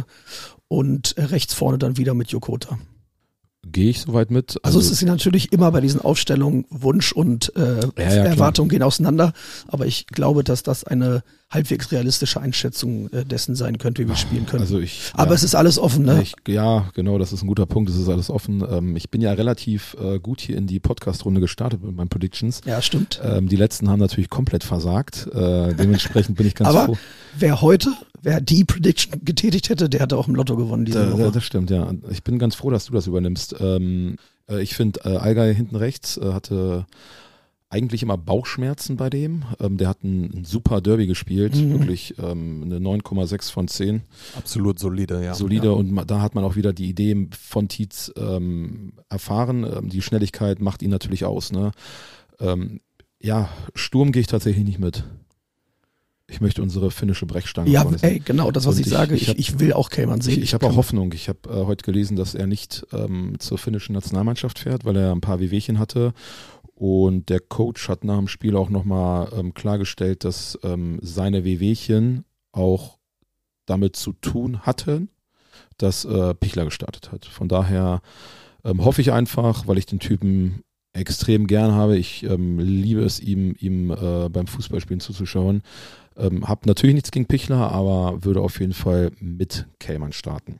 und rechts vorne dann wieder mit Jokota. Gehe ich soweit mit? Also, also es ist natürlich immer bei diesen Aufstellungen Wunsch und äh, ja, ja, Erwartung gehen auseinander, aber ich glaube, dass das eine halbwegs realistische Einschätzung äh, dessen sein könnte, wie wir spielen können. Also ich, aber ja, es ist alles offen, ne? Ich, ja, genau, das ist ein guter Punkt, es ist alles offen. Ähm, ich bin ja relativ äh, gut hier in die Podcast-Runde gestartet mit meinen Predictions. Ja, stimmt. Ähm, die letzten haben natürlich komplett versagt, äh, dementsprechend bin ich ganz aber froh. Wer heute, wer die Prediction getätigt hätte, der hätte auch im Lotto gewonnen diese da, Woche. Das stimmt, ja. Ich bin ganz froh, dass du das übernimmst. Ähm, äh, ich finde, äh, Allgeier hinten rechts äh, hatte eigentlich immer Bauchschmerzen bei dem. Ähm, der hat ein, ein super Derby gespielt, mhm. wirklich ähm, eine neun Komma sechs von zehn. Absolut solide, ja. Solide ja. und ma, da hat man auch wieder die Idee von Tietz ähm, erfahren. Ähm, die Schnelligkeit macht ihn natürlich aus, ne? Ähm, ja, Sturm gehe ich tatsächlich nicht mit. Ich möchte unsere finnische Brechstange Ja, vorne ey, genau, das, was Und ich, ich- sage, ich ich, hab- ich will auch Kellmann sehen. Ich, ich habe auch Hoffnung. Ich habe äh, heute gelesen, dass er nicht ähm, zur finnischen Nationalmannschaft fährt, weil er ein paar Wehwehchen hatte. Und der Coach hat nach dem Spiel auch nochmal ähm, klargestellt, dass ähm, seine Wehwehchen auch damit zu tun hatten, dass äh, Pichler gestartet hat. Von daher ähm, hoffe ich einfach, weil ich den Typen extrem gern habe. Ich ähm, liebe es, ihm, ihm äh, beim Fußballspielen zuzuschauen. Ähm, hab natürlich nichts gegen Pichler, aber würde auf jeden Fall mit Kellmann starten.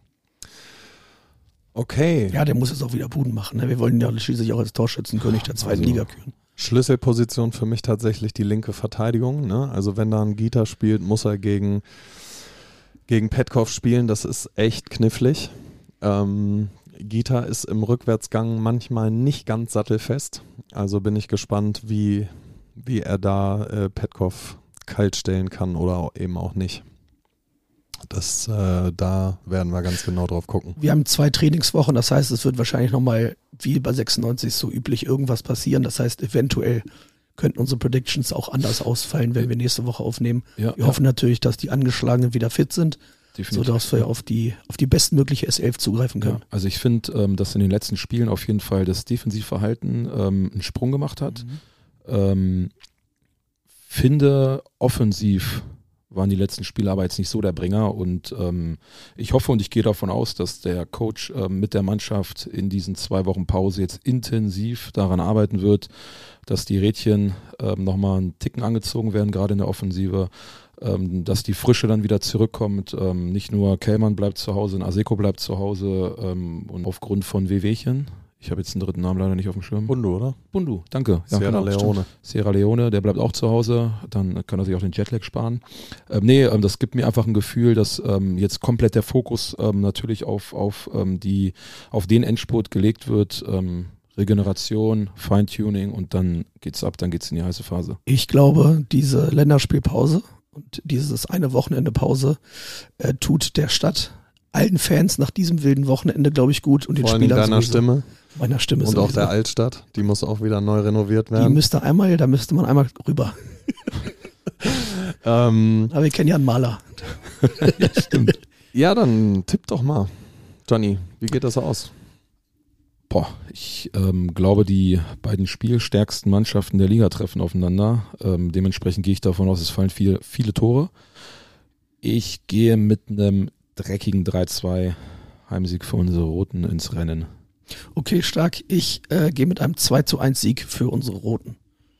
Okay. Ja, der muss jetzt auch wieder Buden machen. Ne? Wir wollen ja schließlich auch als Torschützenkönig der zweiten Also- Liga küren. Schlüsselposition für mich tatsächlich die linke Verteidigung. Ne? Also wenn da ein Gita spielt, muss er gegen, gegen Petkov spielen. Das ist echt knifflig. Ähm, Gita ist im Rückwärtsgang manchmal nicht ganz sattelfest. Also bin ich gespannt, wie, wie er da äh, Petkov kalt stellen kann oder auch eben auch nicht. Das, äh, da werden wir ganz genau drauf gucken. Wir haben zwei Trainingswochen, das heißt, es wird wahrscheinlich nochmal, wie bei sechsundneunzig so üblich, irgendwas passieren. Das heißt, eventuell könnten unsere Predictions auch anders ausfallen, wenn wir nächste Woche aufnehmen. Ja, Wir hoffen natürlich, dass die Angeschlagenen wieder fit sind, definitiv. sodass wir auf die, auf die bestmögliche S elf zugreifen können. Ja, also ich finde, ähm, dass in den letzten Spielen auf jeden Fall das Defensivverhalten ähm, einen Sprung gemacht hat. Mhm. Ähm, finde, offensiv waren die letzten Spiele aber jetzt nicht so der Bringer und ähm, ich hoffe und ich gehe davon aus, dass der Coach ähm, mit der Mannschaft in diesen zwei Wochen Pause jetzt intensiv daran arbeiten wird, dass die Rädchen ähm, nochmal einen Ticken angezogen werden, gerade in der Offensive, ähm, dass die Frische dann wieder zurückkommt. Ähm, nicht nur Kellmann bleibt zu Hause, Aseko bleibt zu Hause ähm, und aufgrund von Wehwehchen. Ich habe jetzt den dritten Namen leider nicht auf dem Schirm. Bundu, oder? Bundu, danke. Sierra genau, Leone. stimmt. Sierra Leone, der bleibt auch zu Hause, dann kann er sich auch den Jetlag sparen. Ähm, nee, ähm, das gibt mir einfach ein Gefühl, dass ähm, jetzt komplett der Fokus ähm, natürlich auf, auf, ähm, die, auf den Endspurt gelegt wird. Ähm, Regeneration, Feintuning und dann geht's ab, dann geht's in die heiße Phase. Ich glaube, diese Länderspielpause und dieses eine Wochenende Pause äh, tut der Stadt, allen Fans nach diesem wilden Wochenende, glaube ich, gut und den Vor allem Spielern deiner sowieso. Stimme Meiner Stimme und auch sowieso. der Altstadt. Die muss auch wieder neu renoviert Die werden. müsste einmal, da müsste man einmal rüber. Ähm, Aber wir kennen ja einen Maler. Stimmt. ja, dann tipp doch mal. Johnny, wie geht das aus? Boah, ich ähm, glaube, die beiden spielstärksten Mannschaften der Liga treffen aufeinander. Ähm, dementsprechend gehe ich davon aus, es fallen viel, viele Tore. Ich gehe mit einem dreckigen drei zwei Heimsieg für unsere Roten ins Rennen. Okay, stark. Ich äh, gehe mit einem zwei zu eins Sieg für unsere Roten.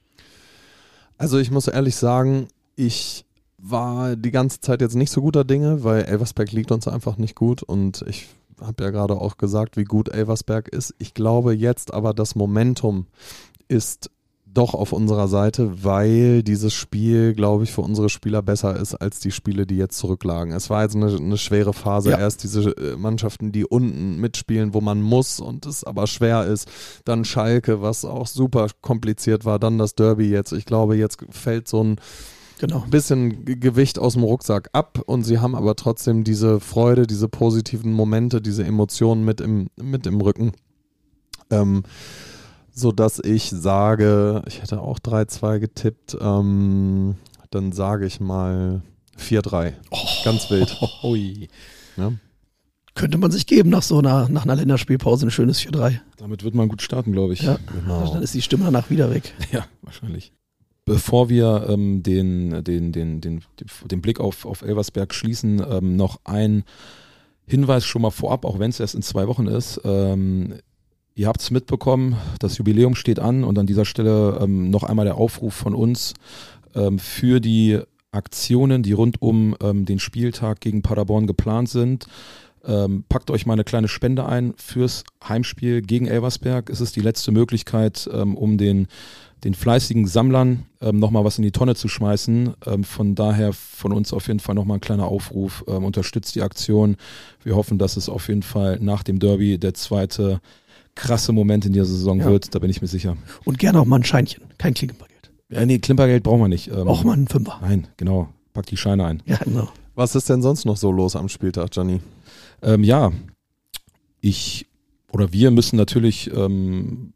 Also ich muss ehrlich sagen, ich war die ganze Zeit jetzt nicht so guter Dinge, weil Elversberg liegt uns einfach nicht gut und ich habe ja gerade auch gesagt, wie gut Elversberg ist. Ich glaube jetzt aber, das Momentum ist doch auf unserer Seite, weil dieses Spiel, glaube ich, für unsere Spieler besser ist als die Spiele, die jetzt zurücklagen. Es war jetzt eine, eine schwere Phase. Ja. Erst diese äh, Mannschaften, die unten mitspielen, wo man muss und es aber schwer ist. Dann Schalke, was auch super kompliziert war. Dann das Derby jetzt. Ich glaube, jetzt fällt so ein Genau. bisschen Ge- Gewicht aus dem Rucksack ab und sie haben aber trotzdem diese Freude, diese positiven Momente, diese Emotionen mit im, mit im Rücken. Ähm, so dass ich sage, ich hätte auch drei zwei getippt, ähm, dann sage ich mal vier drei. Ganz wild. Hui. Ja. Könnte man sich geben nach so einer, nach einer Länderspielpause ein schönes vier drei. Damit wird man gut starten, glaube ich. Ja. Genau. Dann ist die Stimme danach wieder weg. Ja, wahrscheinlich. Bevor wir ähm, den, den, den, den, den Blick auf, auf Elversberg schließen, ähm, noch ein Hinweis schon mal vorab, auch wenn es erst in zwei Wochen ist. Ähm, ihr habt es mitbekommen, das Jubiläum steht an und an dieser Stelle ähm, noch einmal der Aufruf von uns ähm, für die Aktionen, die rund um ähm, den Spieltag gegen Paderborn geplant sind. Ähm, packt euch mal eine kleine Spende ein fürs Heimspiel gegen Elversberg. Es ist die letzte Möglichkeit, ähm, um den den fleißigen Sammlern ähm, nochmal was in die Tonne zu schmeißen. Ähm, von daher von uns auf jeden Fall nochmal ein kleiner Aufruf. Ähm, unterstützt die Aktion. Wir hoffen, dass es auf jeden Fall nach dem Derby der zweite krasse Moment in dieser Saison Ja. wird. Da bin ich mir sicher. Und gerne auch mal ein Scheinchen. Kein Klinkenbargeld. Ja, nee, Klimpergeld brauchen wir nicht. Ähm, Auch mal ein Fünfer. Nein, genau. Pack die Scheine ein. Ja, genau. Was ist denn sonst noch so los am Spieltag, Gianni? Ähm, ja, ich oder wir müssen natürlich ähm,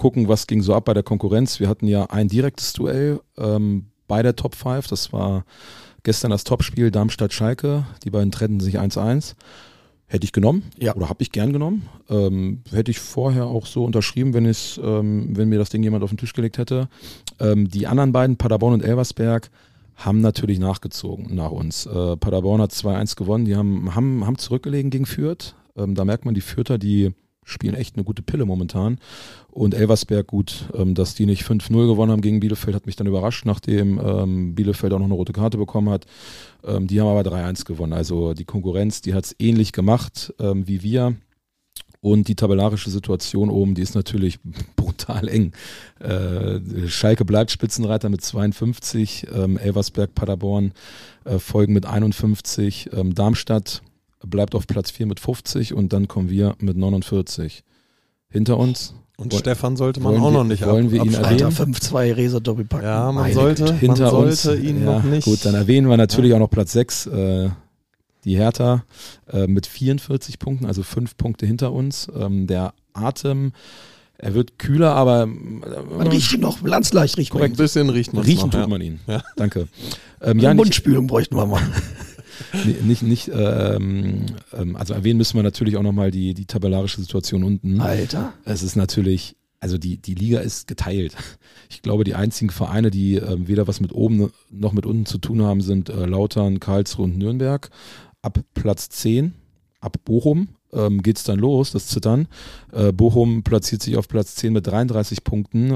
gucken, was ging so ab bei der Konkurrenz. Wir hatten ja ein direktes Duell ähm, bei der Top fünf. Das war gestern das Topspiel Darmstadt-Schalke. Die beiden trennten sich eins eins. Hätte ich genommen Ja. oder habe ich gern genommen. Ähm, hätte ich vorher auch so unterschrieben, wenn, es, ähm, wenn mir das Ding jemand auf den Tisch gelegt hätte. Ähm, die anderen beiden, Paderborn und Elversberg, haben natürlich nachgezogen nach uns. Äh, Paderborn hat zwei eins gewonnen. Die haben, haben, haben zurückgelegen gegen Fürth. Ähm, da merkt man, die Fürther, die spielen echt eine gute Pille momentan. Und Elversberg, gut, ähm, dass die nicht fünf null gewonnen haben gegen Bielefeld, hat mich dann überrascht, nachdem ähm, Bielefeld auch noch eine rote Karte bekommen hat. Ähm, die haben aber drei eins gewonnen. Also die Konkurrenz, die hat es ähnlich gemacht ähm, wie wir. Und die tabellarische Situation oben, die ist natürlich brutal eng. Äh, Schalke bleibt Spitzenreiter mit zweiundfünfzig, ähm, Elversberg, Paderborn äh, folgen mit einundfünfzig, ähm, Darmstadt bleibt auf Platz vier mit fünfzig und dann kommen wir mit neunundvierzig. Hinter uns. Und Woll- Stefan sollte man wollen auch wir- noch nicht wollen wir ihn abschreiben. erwähnen? Alter, fünf zwei Reser Doppelpack. Ja, man Meine sollte, Güte. Hinter man uns. sollte ihn ja, noch nicht. Gut, dann erwähnen wir natürlich auch noch Platz sechs, äh, die Hertha äh, mit vierundvierzig Punkten, also fünf Punkte hinter uns. Ähm, der Atem, er wird kühler, aber äh, Man riecht ihn noch, landsleicht riecht man Korrekt, ein ihn. bisschen riecht man riechen noch, tut ja. man ihn. Ja. Danke. Ähm, Ja, ja, nicht, Mundspülung bräuchten wir mal. nicht, nicht, nicht ähm, ähm, also erwähnen müssen wir natürlich auch nochmal die, die tabellarische Situation unten. Alter. Es ist natürlich, also die, die Liga ist geteilt. Ich glaube, die einzigen Vereine, die ähm, weder was mit oben noch mit unten zu tun haben, sind äh, Lautern, Karlsruhe und Nürnberg. Ab Platz zehn, ab Bochum, ähm, geht's dann los, das Zittern. Äh, Bochum platziert sich auf Platz zehn mit dreiunddreißig Punkten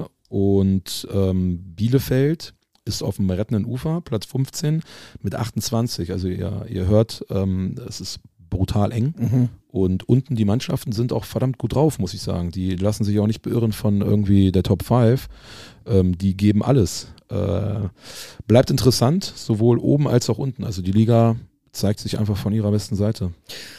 und ähm, Bielefeld ist auf dem rettenden Ufer, Platz fünfzehn mit achtundzwanzig. Also ihr, ihr hört, ähm, es ist brutal eng. Mhm. Und unten die Mannschaften sind auch verdammt gut drauf, muss ich sagen. Die lassen sich auch nicht beirren von irgendwie der Top fünf. Ähm, die geben alles. Äh, bleibt interessant, sowohl oben als auch unten. Also die Liga zeigt sich einfach von ihrer besten Seite.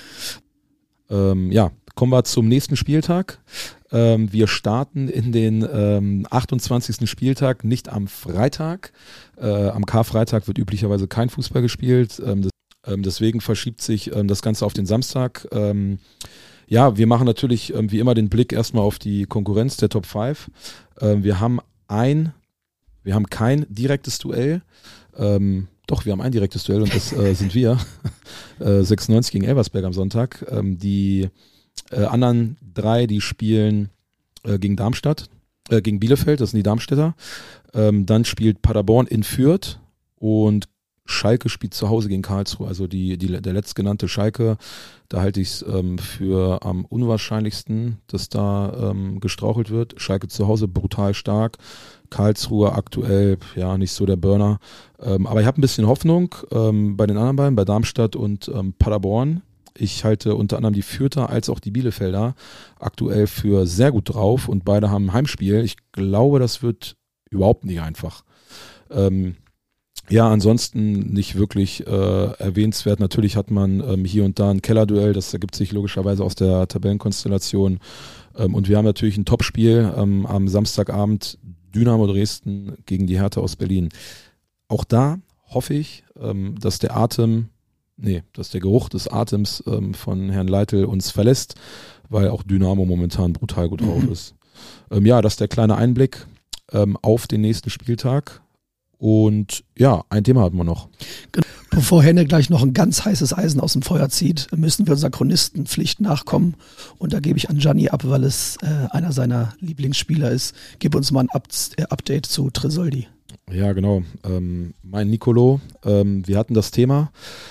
Ähm, ja, kommen wir zum nächsten Spieltag. Ähm, wir starten in den ähm, achtundzwanzigsten Spieltag, nicht am Freitag. Äh, am Karfreitag wird üblicherweise kein Fußball gespielt. Ähm, das, ähm, deswegen verschiebt sich ähm, das Ganze auf den Samstag. Ähm, ja, wir machen natürlich ähm, wie immer den Blick erstmal auf die Konkurrenz der Top fünf. Ähm, wir haben ein, wir haben kein direktes Duell. Ähm, Doch, wir haben ein direktes Duell und das äh, sind wir. äh, sechsundneunzig gegen Elversberg am Sonntag. Ähm, die äh, anderen drei, die spielen äh, gegen Darmstadt, äh, gegen Bielefeld, das sind die Darmstädter. Ähm, dann spielt Paderborn in Fürth und Schalke spielt zu Hause gegen Karlsruhe. Also die, die, der letztgenannte Schalke, da halte ich es ähm, für am unwahrscheinlichsten, dass da ähm, gestrauchelt wird. Schalke zu Hause brutal stark. Karlsruhe aktuell, ja, nicht so der Burner. Ähm, aber ich habe ein bisschen Hoffnung ähm, bei den anderen beiden, bei Darmstadt und ähm, Paderborn. Ich halte unter anderem die Fürther als auch die Bielefelder aktuell für sehr gut drauf und beide haben ein Heimspiel. Ich glaube, das wird überhaupt nicht einfach. Ähm, ja, ansonsten nicht wirklich äh, erwähnenswert. Natürlich hat man ähm, hier und da ein Kellerduell, das ergibt sich logischerweise aus der Tabellenkonstellation. Ähm, und wir haben natürlich ein Topspiel ähm, am Samstagabend, Dynamo Dresden gegen die Hertha aus Berlin. Auch da hoffe ich, ähm, dass der Atem, nee, dass der Geruch des Atems ähm, von Herrn Leitl uns verlässt, weil auch Dynamo momentan brutal gut drauf ist. Ähm, ja, das ist der kleine Einblick ähm, auf den nächsten Spieltag. Und ja, ein Thema hatten wir noch. Bevor Henne gleich noch ein ganz heißes Eisen aus dem Feuer zieht, müssen wir unserer Chronistenpflicht nachkommen. Und da gebe ich an Gianni ab, weil es äh, einer seiner Lieblingsspieler ist. Gib uns mal ein Up- äh, Update zu Tresoldi. Ja, genau. Ähm, mein Nicolo, ähm, wir hatten das Thema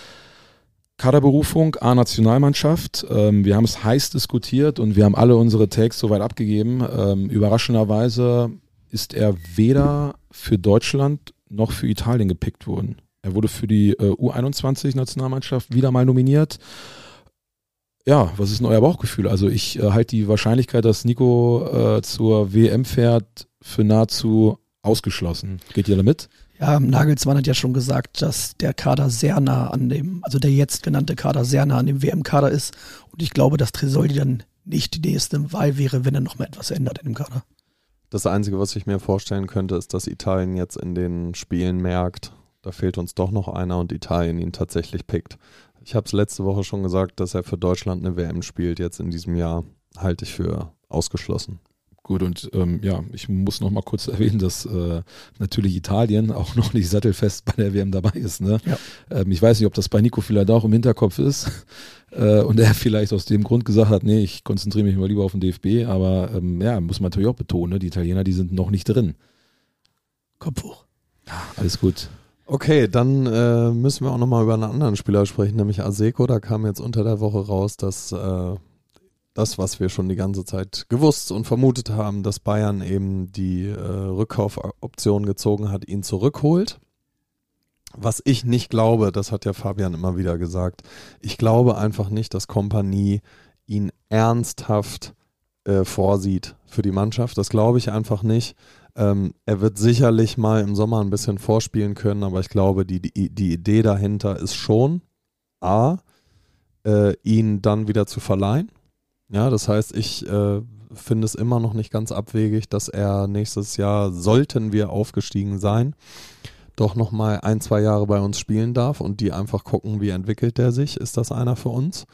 Kaderberufung, A-Nationalmannschaft. Ähm, wir haben es heiß diskutiert und wir haben alle unsere Takes soweit abgegeben. Ähm, überraschenderweise ist er weder für Deutschland noch für Italien gepickt worden. Er wurde für die äh, U einundzwanzig-Nationalmannschaft wieder mal nominiert. Ja, was ist denn euer Bauchgefühl? Also ich äh, halte die Wahrscheinlichkeit, dass Nico äh, zur W M fährt, für nahezu ausgeschlossen. Geht ihr damit? Ja, Nagelsmann hat ja schon gesagt, dass der Kader sehr nah an dem, also der jetzt genannte Kader sehr nah an dem W M-Kader ist. Und ich glaube, dass Tresoldi dann nicht die nächste Wahl wäre, wenn er noch mal etwas ändert in dem Kader. Das Einzige, was ich mir vorstellen könnte, ist, dass Italien jetzt in den Spielen merkt, da fehlt uns doch noch einer und Italien ihn tatsächlich pickt. Ich habe es letzte Woche schon gesagt, dass er für Deutschland eine W M spielt jetzt in diesem Jahr, halte ich für ausgeschlossen. Gut, und ähm, ja, ich muss noch mal kurz erwähnen, dass äh, natürlich Italien auch noch nicht sattelfest bei der W M dabei ist. Ne? Ja. Ähm, ich weiß nicht, ob das bei Nico vielleicht auch im Hinterkopf ist äh, und er vielleicht aus dem Grund gesagt hat, nee, ich konzentriere mich mal lieber auf den D F B, aber ähm, ja, muss man natürlich auch betonen, ne? Die Italiener, die sind noch nicht drin. Kopf hoch. Alles gut. Okay, dann äh, müssen wir auch nochmal über einen anderen Spieler sprechen, nämlich Aseko. Da kam jetzt unter der Woche raus, dass äh, das, was wir schon die ganze Zeit gewusst und vermutet haben, dass Bayern eben die äh, Rückkaufoption gezogen hat, ihn zurückholt. Was ich nicht glaube, das hat ja Fabian immer wieder gesagt, ich glaube einfach nicht, dass Kompanie ihn ernsthaft äh, vorsieht für die Mannschaft. Das glaube ich einfach nicht. Ähm, er wird sicherlich mal im Sommer ein bisschen vorspielen können, aber ich glaube, die, die, die Idee dahinter ist schon, A, äh, ihn dann wieder zu verleihen. Ja, das heißt, ich äh, finde es immer noch nicht ganz abwegig, dass er nächstes Jahr, sollten wir aufgestiegen sein, doch nochmal ein, zwei Jahre bei uns spielen darf und die einfach gucken, wie entwickelt der sich, ist das einer für uns?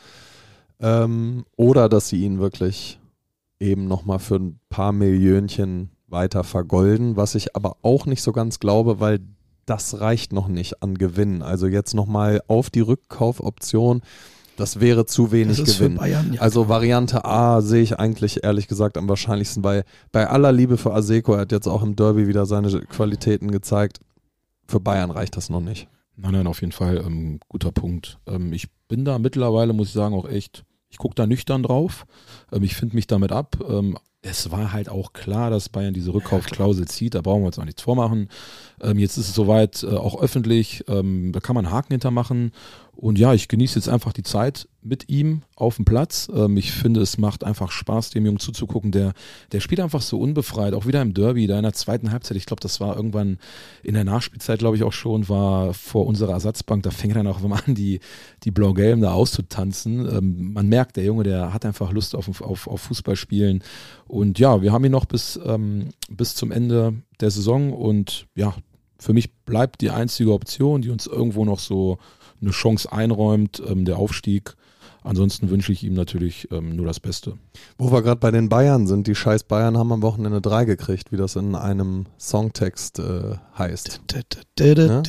Ähm, oder dass sie ihn wirklich eben nochmal für ein paar Millionchen weiter vergolden, was ich aber auch nicht so ganz glaube, weil das reicht noch nicht an Gewinn. Also jetzt nochmal auf die Rückkaufoption, das wäre zu wenig Das ist Gewinn. für Bayern, ja. Also Variante A sehe ich eigentlich ehrlich gesagt am wahrscheinlichsten, weil bei aller Liebe für Aseko, er hat jetzt auch im Derby wieder seine Qualitäten gezeigt. Für Bayern reicht das noch nicht. Nein, nein, auf jeden Fall ähm, guter Punkt. Ähm, ich bin da mittlerweile, muss ich sagen, auch echt, ich gucke da nüchtern drauf. Ähm, ich finde mich damit ab. Ähm, es war halt auch klar, dass Bayern diese Rückkaufklausel zieht, da brauchen wir uns auch nichts vormachen. Ähm, jetzt ist es soweit äh, auch öffentlich, ähm, da kann man einen Haken hintermachen. Und ja, ich genieße jetzt einfach die Zeit mit ihm auf dem Platz. Ähm, ich finde, es macht einfach Spaß, dem Jungen zuzugucken. Der, der spielt einfach so unbefreit, auch wieder im Derby, da in der zweiten Halbzeit. Ich glaube, das war irgendwann in der Nachspielzeit, glaube ich auch schon, war vor unserer Ersatzbank. Da fängt er dann auch immer an, die, die Blau-Gelben da auszutanzen. Ähm, man merkt, der Junge, der hat einfach Lust auf, auf, auf Fußballspielen. Und ja, wir haben ihn noch bis, ähm, bis zum Ende der Saison. Und ja, für mich bleibt die einzige Option, die uns irgendwo noch so eine Chance einräumt, ähm, der Aufstieg. Ansonsten wünsche ich ihm natürlich ähm, nur das Beste. Wo wir gerade bei den Bayern sind, die scheiß Bayern haben am Wochenende drei gekriegt, wie das in einem Songtext äh, heißt. Ja?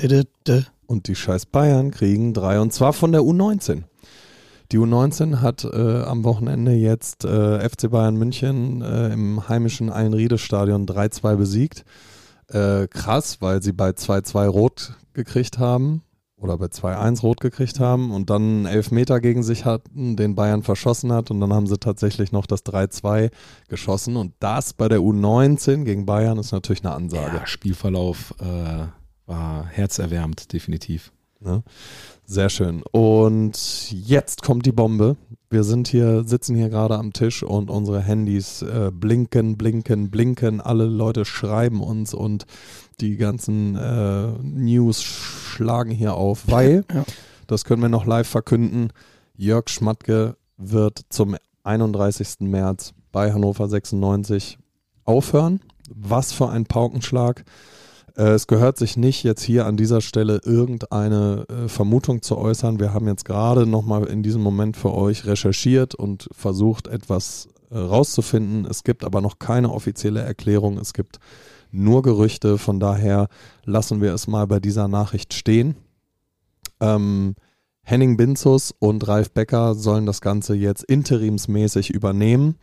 Und die scheiß Bayern kriegen drei, und zwar von der U neunzehn. Die U neunzehn hat äh, am Wochenende jetzt äh, F C Bayern München äh, im heimischen Einriede-Stadion drei zwei besiegt. Äh, krass, weil sie bei zwei zwei rot gekriegt haben. Oder bei zwei eins rot gekriegt haben und dann einen Elfmeter gegen sich hatten, den Bayern verschossen hat, und dann haben sie tatsächlich noch das drei zwei geschossen, und das bei der U neunzehn gegen Bayern ist natürlich eine Ansage. Ja, Spielverlauf äh, war herzerwärmend, definitiv. Ja, sehr schön. Und jetzt kommt die Bombe. Wir sind hier, sitzen hier gerade am Tisch und unsere Handys äh, blinken, blinken, blinken. Alle Leute schreiben uns und die ganzen äh, News schlagen hier auf, weil, ja. das können wir noch live verkünden, Jörg Schmatke wird zum einunddreißigsten März bei Hannover sechsundneunzig aufhören. Was für ein Paukenschlag. Äh, es gehört sich nicht, jetzt hier an dieser Stelle irgendeine äh, Vermutung zu äußern. Wir haben jetzt gerade nochmal in diesem Moment für euch recherchiert und versucht, etwas äh, rauszufinden. Es gibt aber noch keine offizielle Erklärung. Es gibt nur Gerüchte, von daher lassen wir es mal bei dieser Nachricht stehen. Ähm, Henning Binzus und Ralf Becker sollen das Ganze jetzt interimsmäßig übernehmen.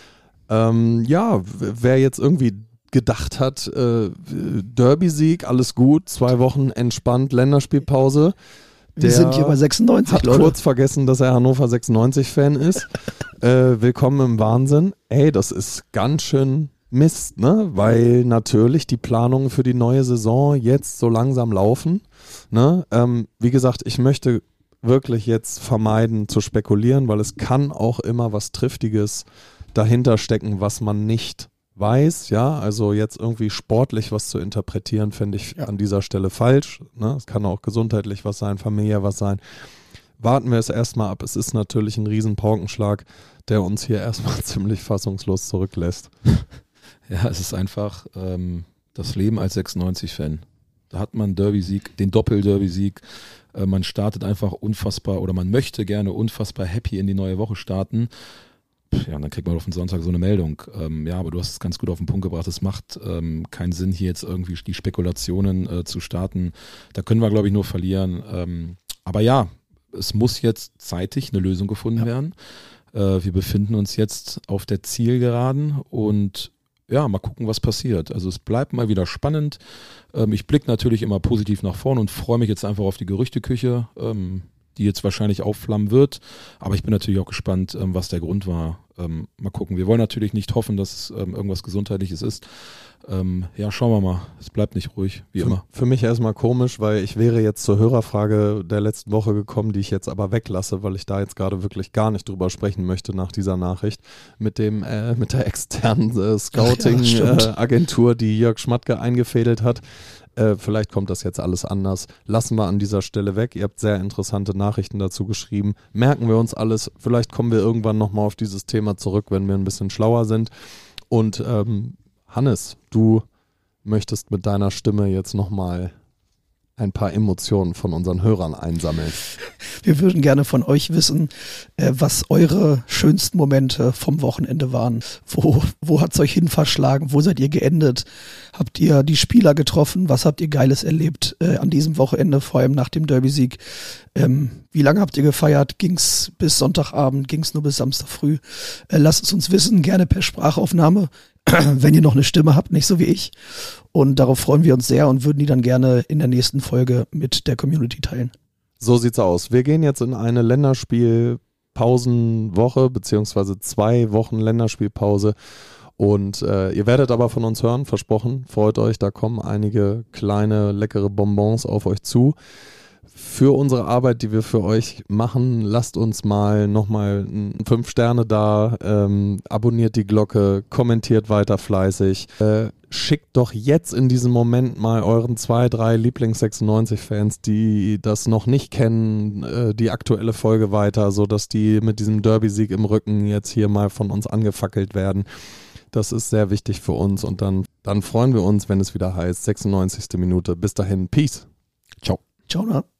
Ähm, ja, wer jetzt irgendwie gedacht hat, äh, Derby-Sieg, alles gut, zwei Wochen entspannt, Länderspielpause. Wir sind hier bei sechsundneunzig, hat Leute. kurz vergessen, dass er Hannover sechsundneunzig-Fan ist. äh, willkommen im Wahnsinn. Ey, das ist ganz schön Mist, ne? Weil natürlich die Planungen für die neue Saison jetzt so langsam laufen. Ne? Ähm, wie gesagt, ich möchte wirklich jetzt vermeiden zu spekulieren, weil es kann auch immer was Triftiges dahinter stecken, was man nicht weiß. Ja, also jetzt irgendwie sportlich was zu interpretieren, finde ich ja. an dieser Stelle falsch. Ne? Es kann auch gesundheitlich was sein, familiär was sein. Warten wir es erstmal ab. Es ist natürlich ein riesen Paukenschlag, der uns hier erstmal ziemlich fassungslos zurücklässt. Ja, es ist einfach ähm, das Leben als sechsundneunzig-Fan. Da hat man Derby-Sieg, den Doppel-Derby-Sieg. Äh, man startet einfach unfassbar, oder man möchte gerne unfassbar happy in die neue Woche starten. ja, dann kriegt man auf den Sonntag so eine Meldung. Ähm, ja, aber du hast es ganz gut auf den Punkt gebracht. Es macht ähm, keinen Sinn, hier jetzt irgendwie die Spekulationen äh, zu starten. Da können wir, glaube ich, nur verlieren. Ähm, aber ja, es muss jetzt zeitig eine Lösung gefunden ja. werden. Äh, wir befinden uns jetzt auf der Zielgeraden und ja, mal gucken, was passiert. Also es bleibt mal wieder spannend. Ähm, ich blicke natürlich immer positiv nach vorne und freue mich jetzt einfach auf die Gerüchteküche, ähm, die jetzt wahrscheinlich aufflammen wird. Aber ich bin natürlich auch gespannt, ähm, was der Grund war. Ähm, mal gucken. Wir wollen natürlich nicht hoffen, dass es ähm, irgendwas Gesundheitliches ist. Ähm, ja, schauen wir mal. Es bleibt nicht ruhig, wie für, immer. Für mich erstmal komisch, weil ich wäre jetzt zur Hörerfrage der letzten Woche gekommen, die ich jetzt aber weglasse, weil ich da jetzt gerade wirklich gar nicht drüber sprechen möchte nach dieser Nachricht mit dem äh, mit der externen äh, Scouting-Agentur, ja, äh, die Jörg Schmatke eingefädelt hat. Äh, vielleicht kommt das jetzt alles anders. Lassen wir an dieser Stelle weg. Ihr habt sehr interessante Nachrichten dazu geschrieben. Merken wir uns alles. Vielleicht kommen wir irgendwann nochmal auf dieses Thema zurück, wenn wir ein bisschen schlauer sind. Und ähm, Hannes, du möchtest mit deiner Stimme jetzt nochmal ein paar Emotionen von unseren Hörern einsammeln. Wir würden gerne von euch wissen, äh, was eure schönsten Momente vom Wochenende waren. Wo, wo hat es euch hin verschlagen? Wo seid ihr geendet? Habt ihr die Spieler getroffen? Was habt ihr Geiles erlebt äh, an diesem Wochenende, vor allem nach dem Derby-Sieg? Ähm, wie lange habt ihr gefeiert? Ging's bis Sonntagabend? Ging's nur bis Samstag früh? Äh, lasst es uns wissen, gerne per Sprachaufnahme, wenn ihr noch eine Stimme habt, nicht so wie ich. Und darauf freuen wir uns sehr und würden die dann gerne in der nächsten Folge mit der Community teilen. So sieht's aus. Wir gehen jetzt in eine Länderspielpausenwoche, beziehungsweise zwei Wochen Länderspielpause. Und äh, ihr werdet aber von uns hören, versprochen. Freut euch, da kommen einige kleine, leckere Bonbons auf euch zu. Für unsere Arbeit, die wir für euch machen, lasst uns mal nochmal fünf Sterne da, ähm, abonniert die Glocke, kommentiert weiter fleißig, äh, schickt doch jetzt in diesem Moment mal euren zwei, drei Lieblings sechsundneunzig-Fans, die das noch nicht kennen, äh, die aktuelle Folge weiter, sodass die mit diesem Derby-Sieg im Rücken jetzt hier mal von uns angefackelt werden. Das ist sehr wichtig für uns und dann, dann freuen wir uns, wenn es wieder heißt sechsundneunzigste Minute. Bis dahin, Peace. Ciao. Ciao.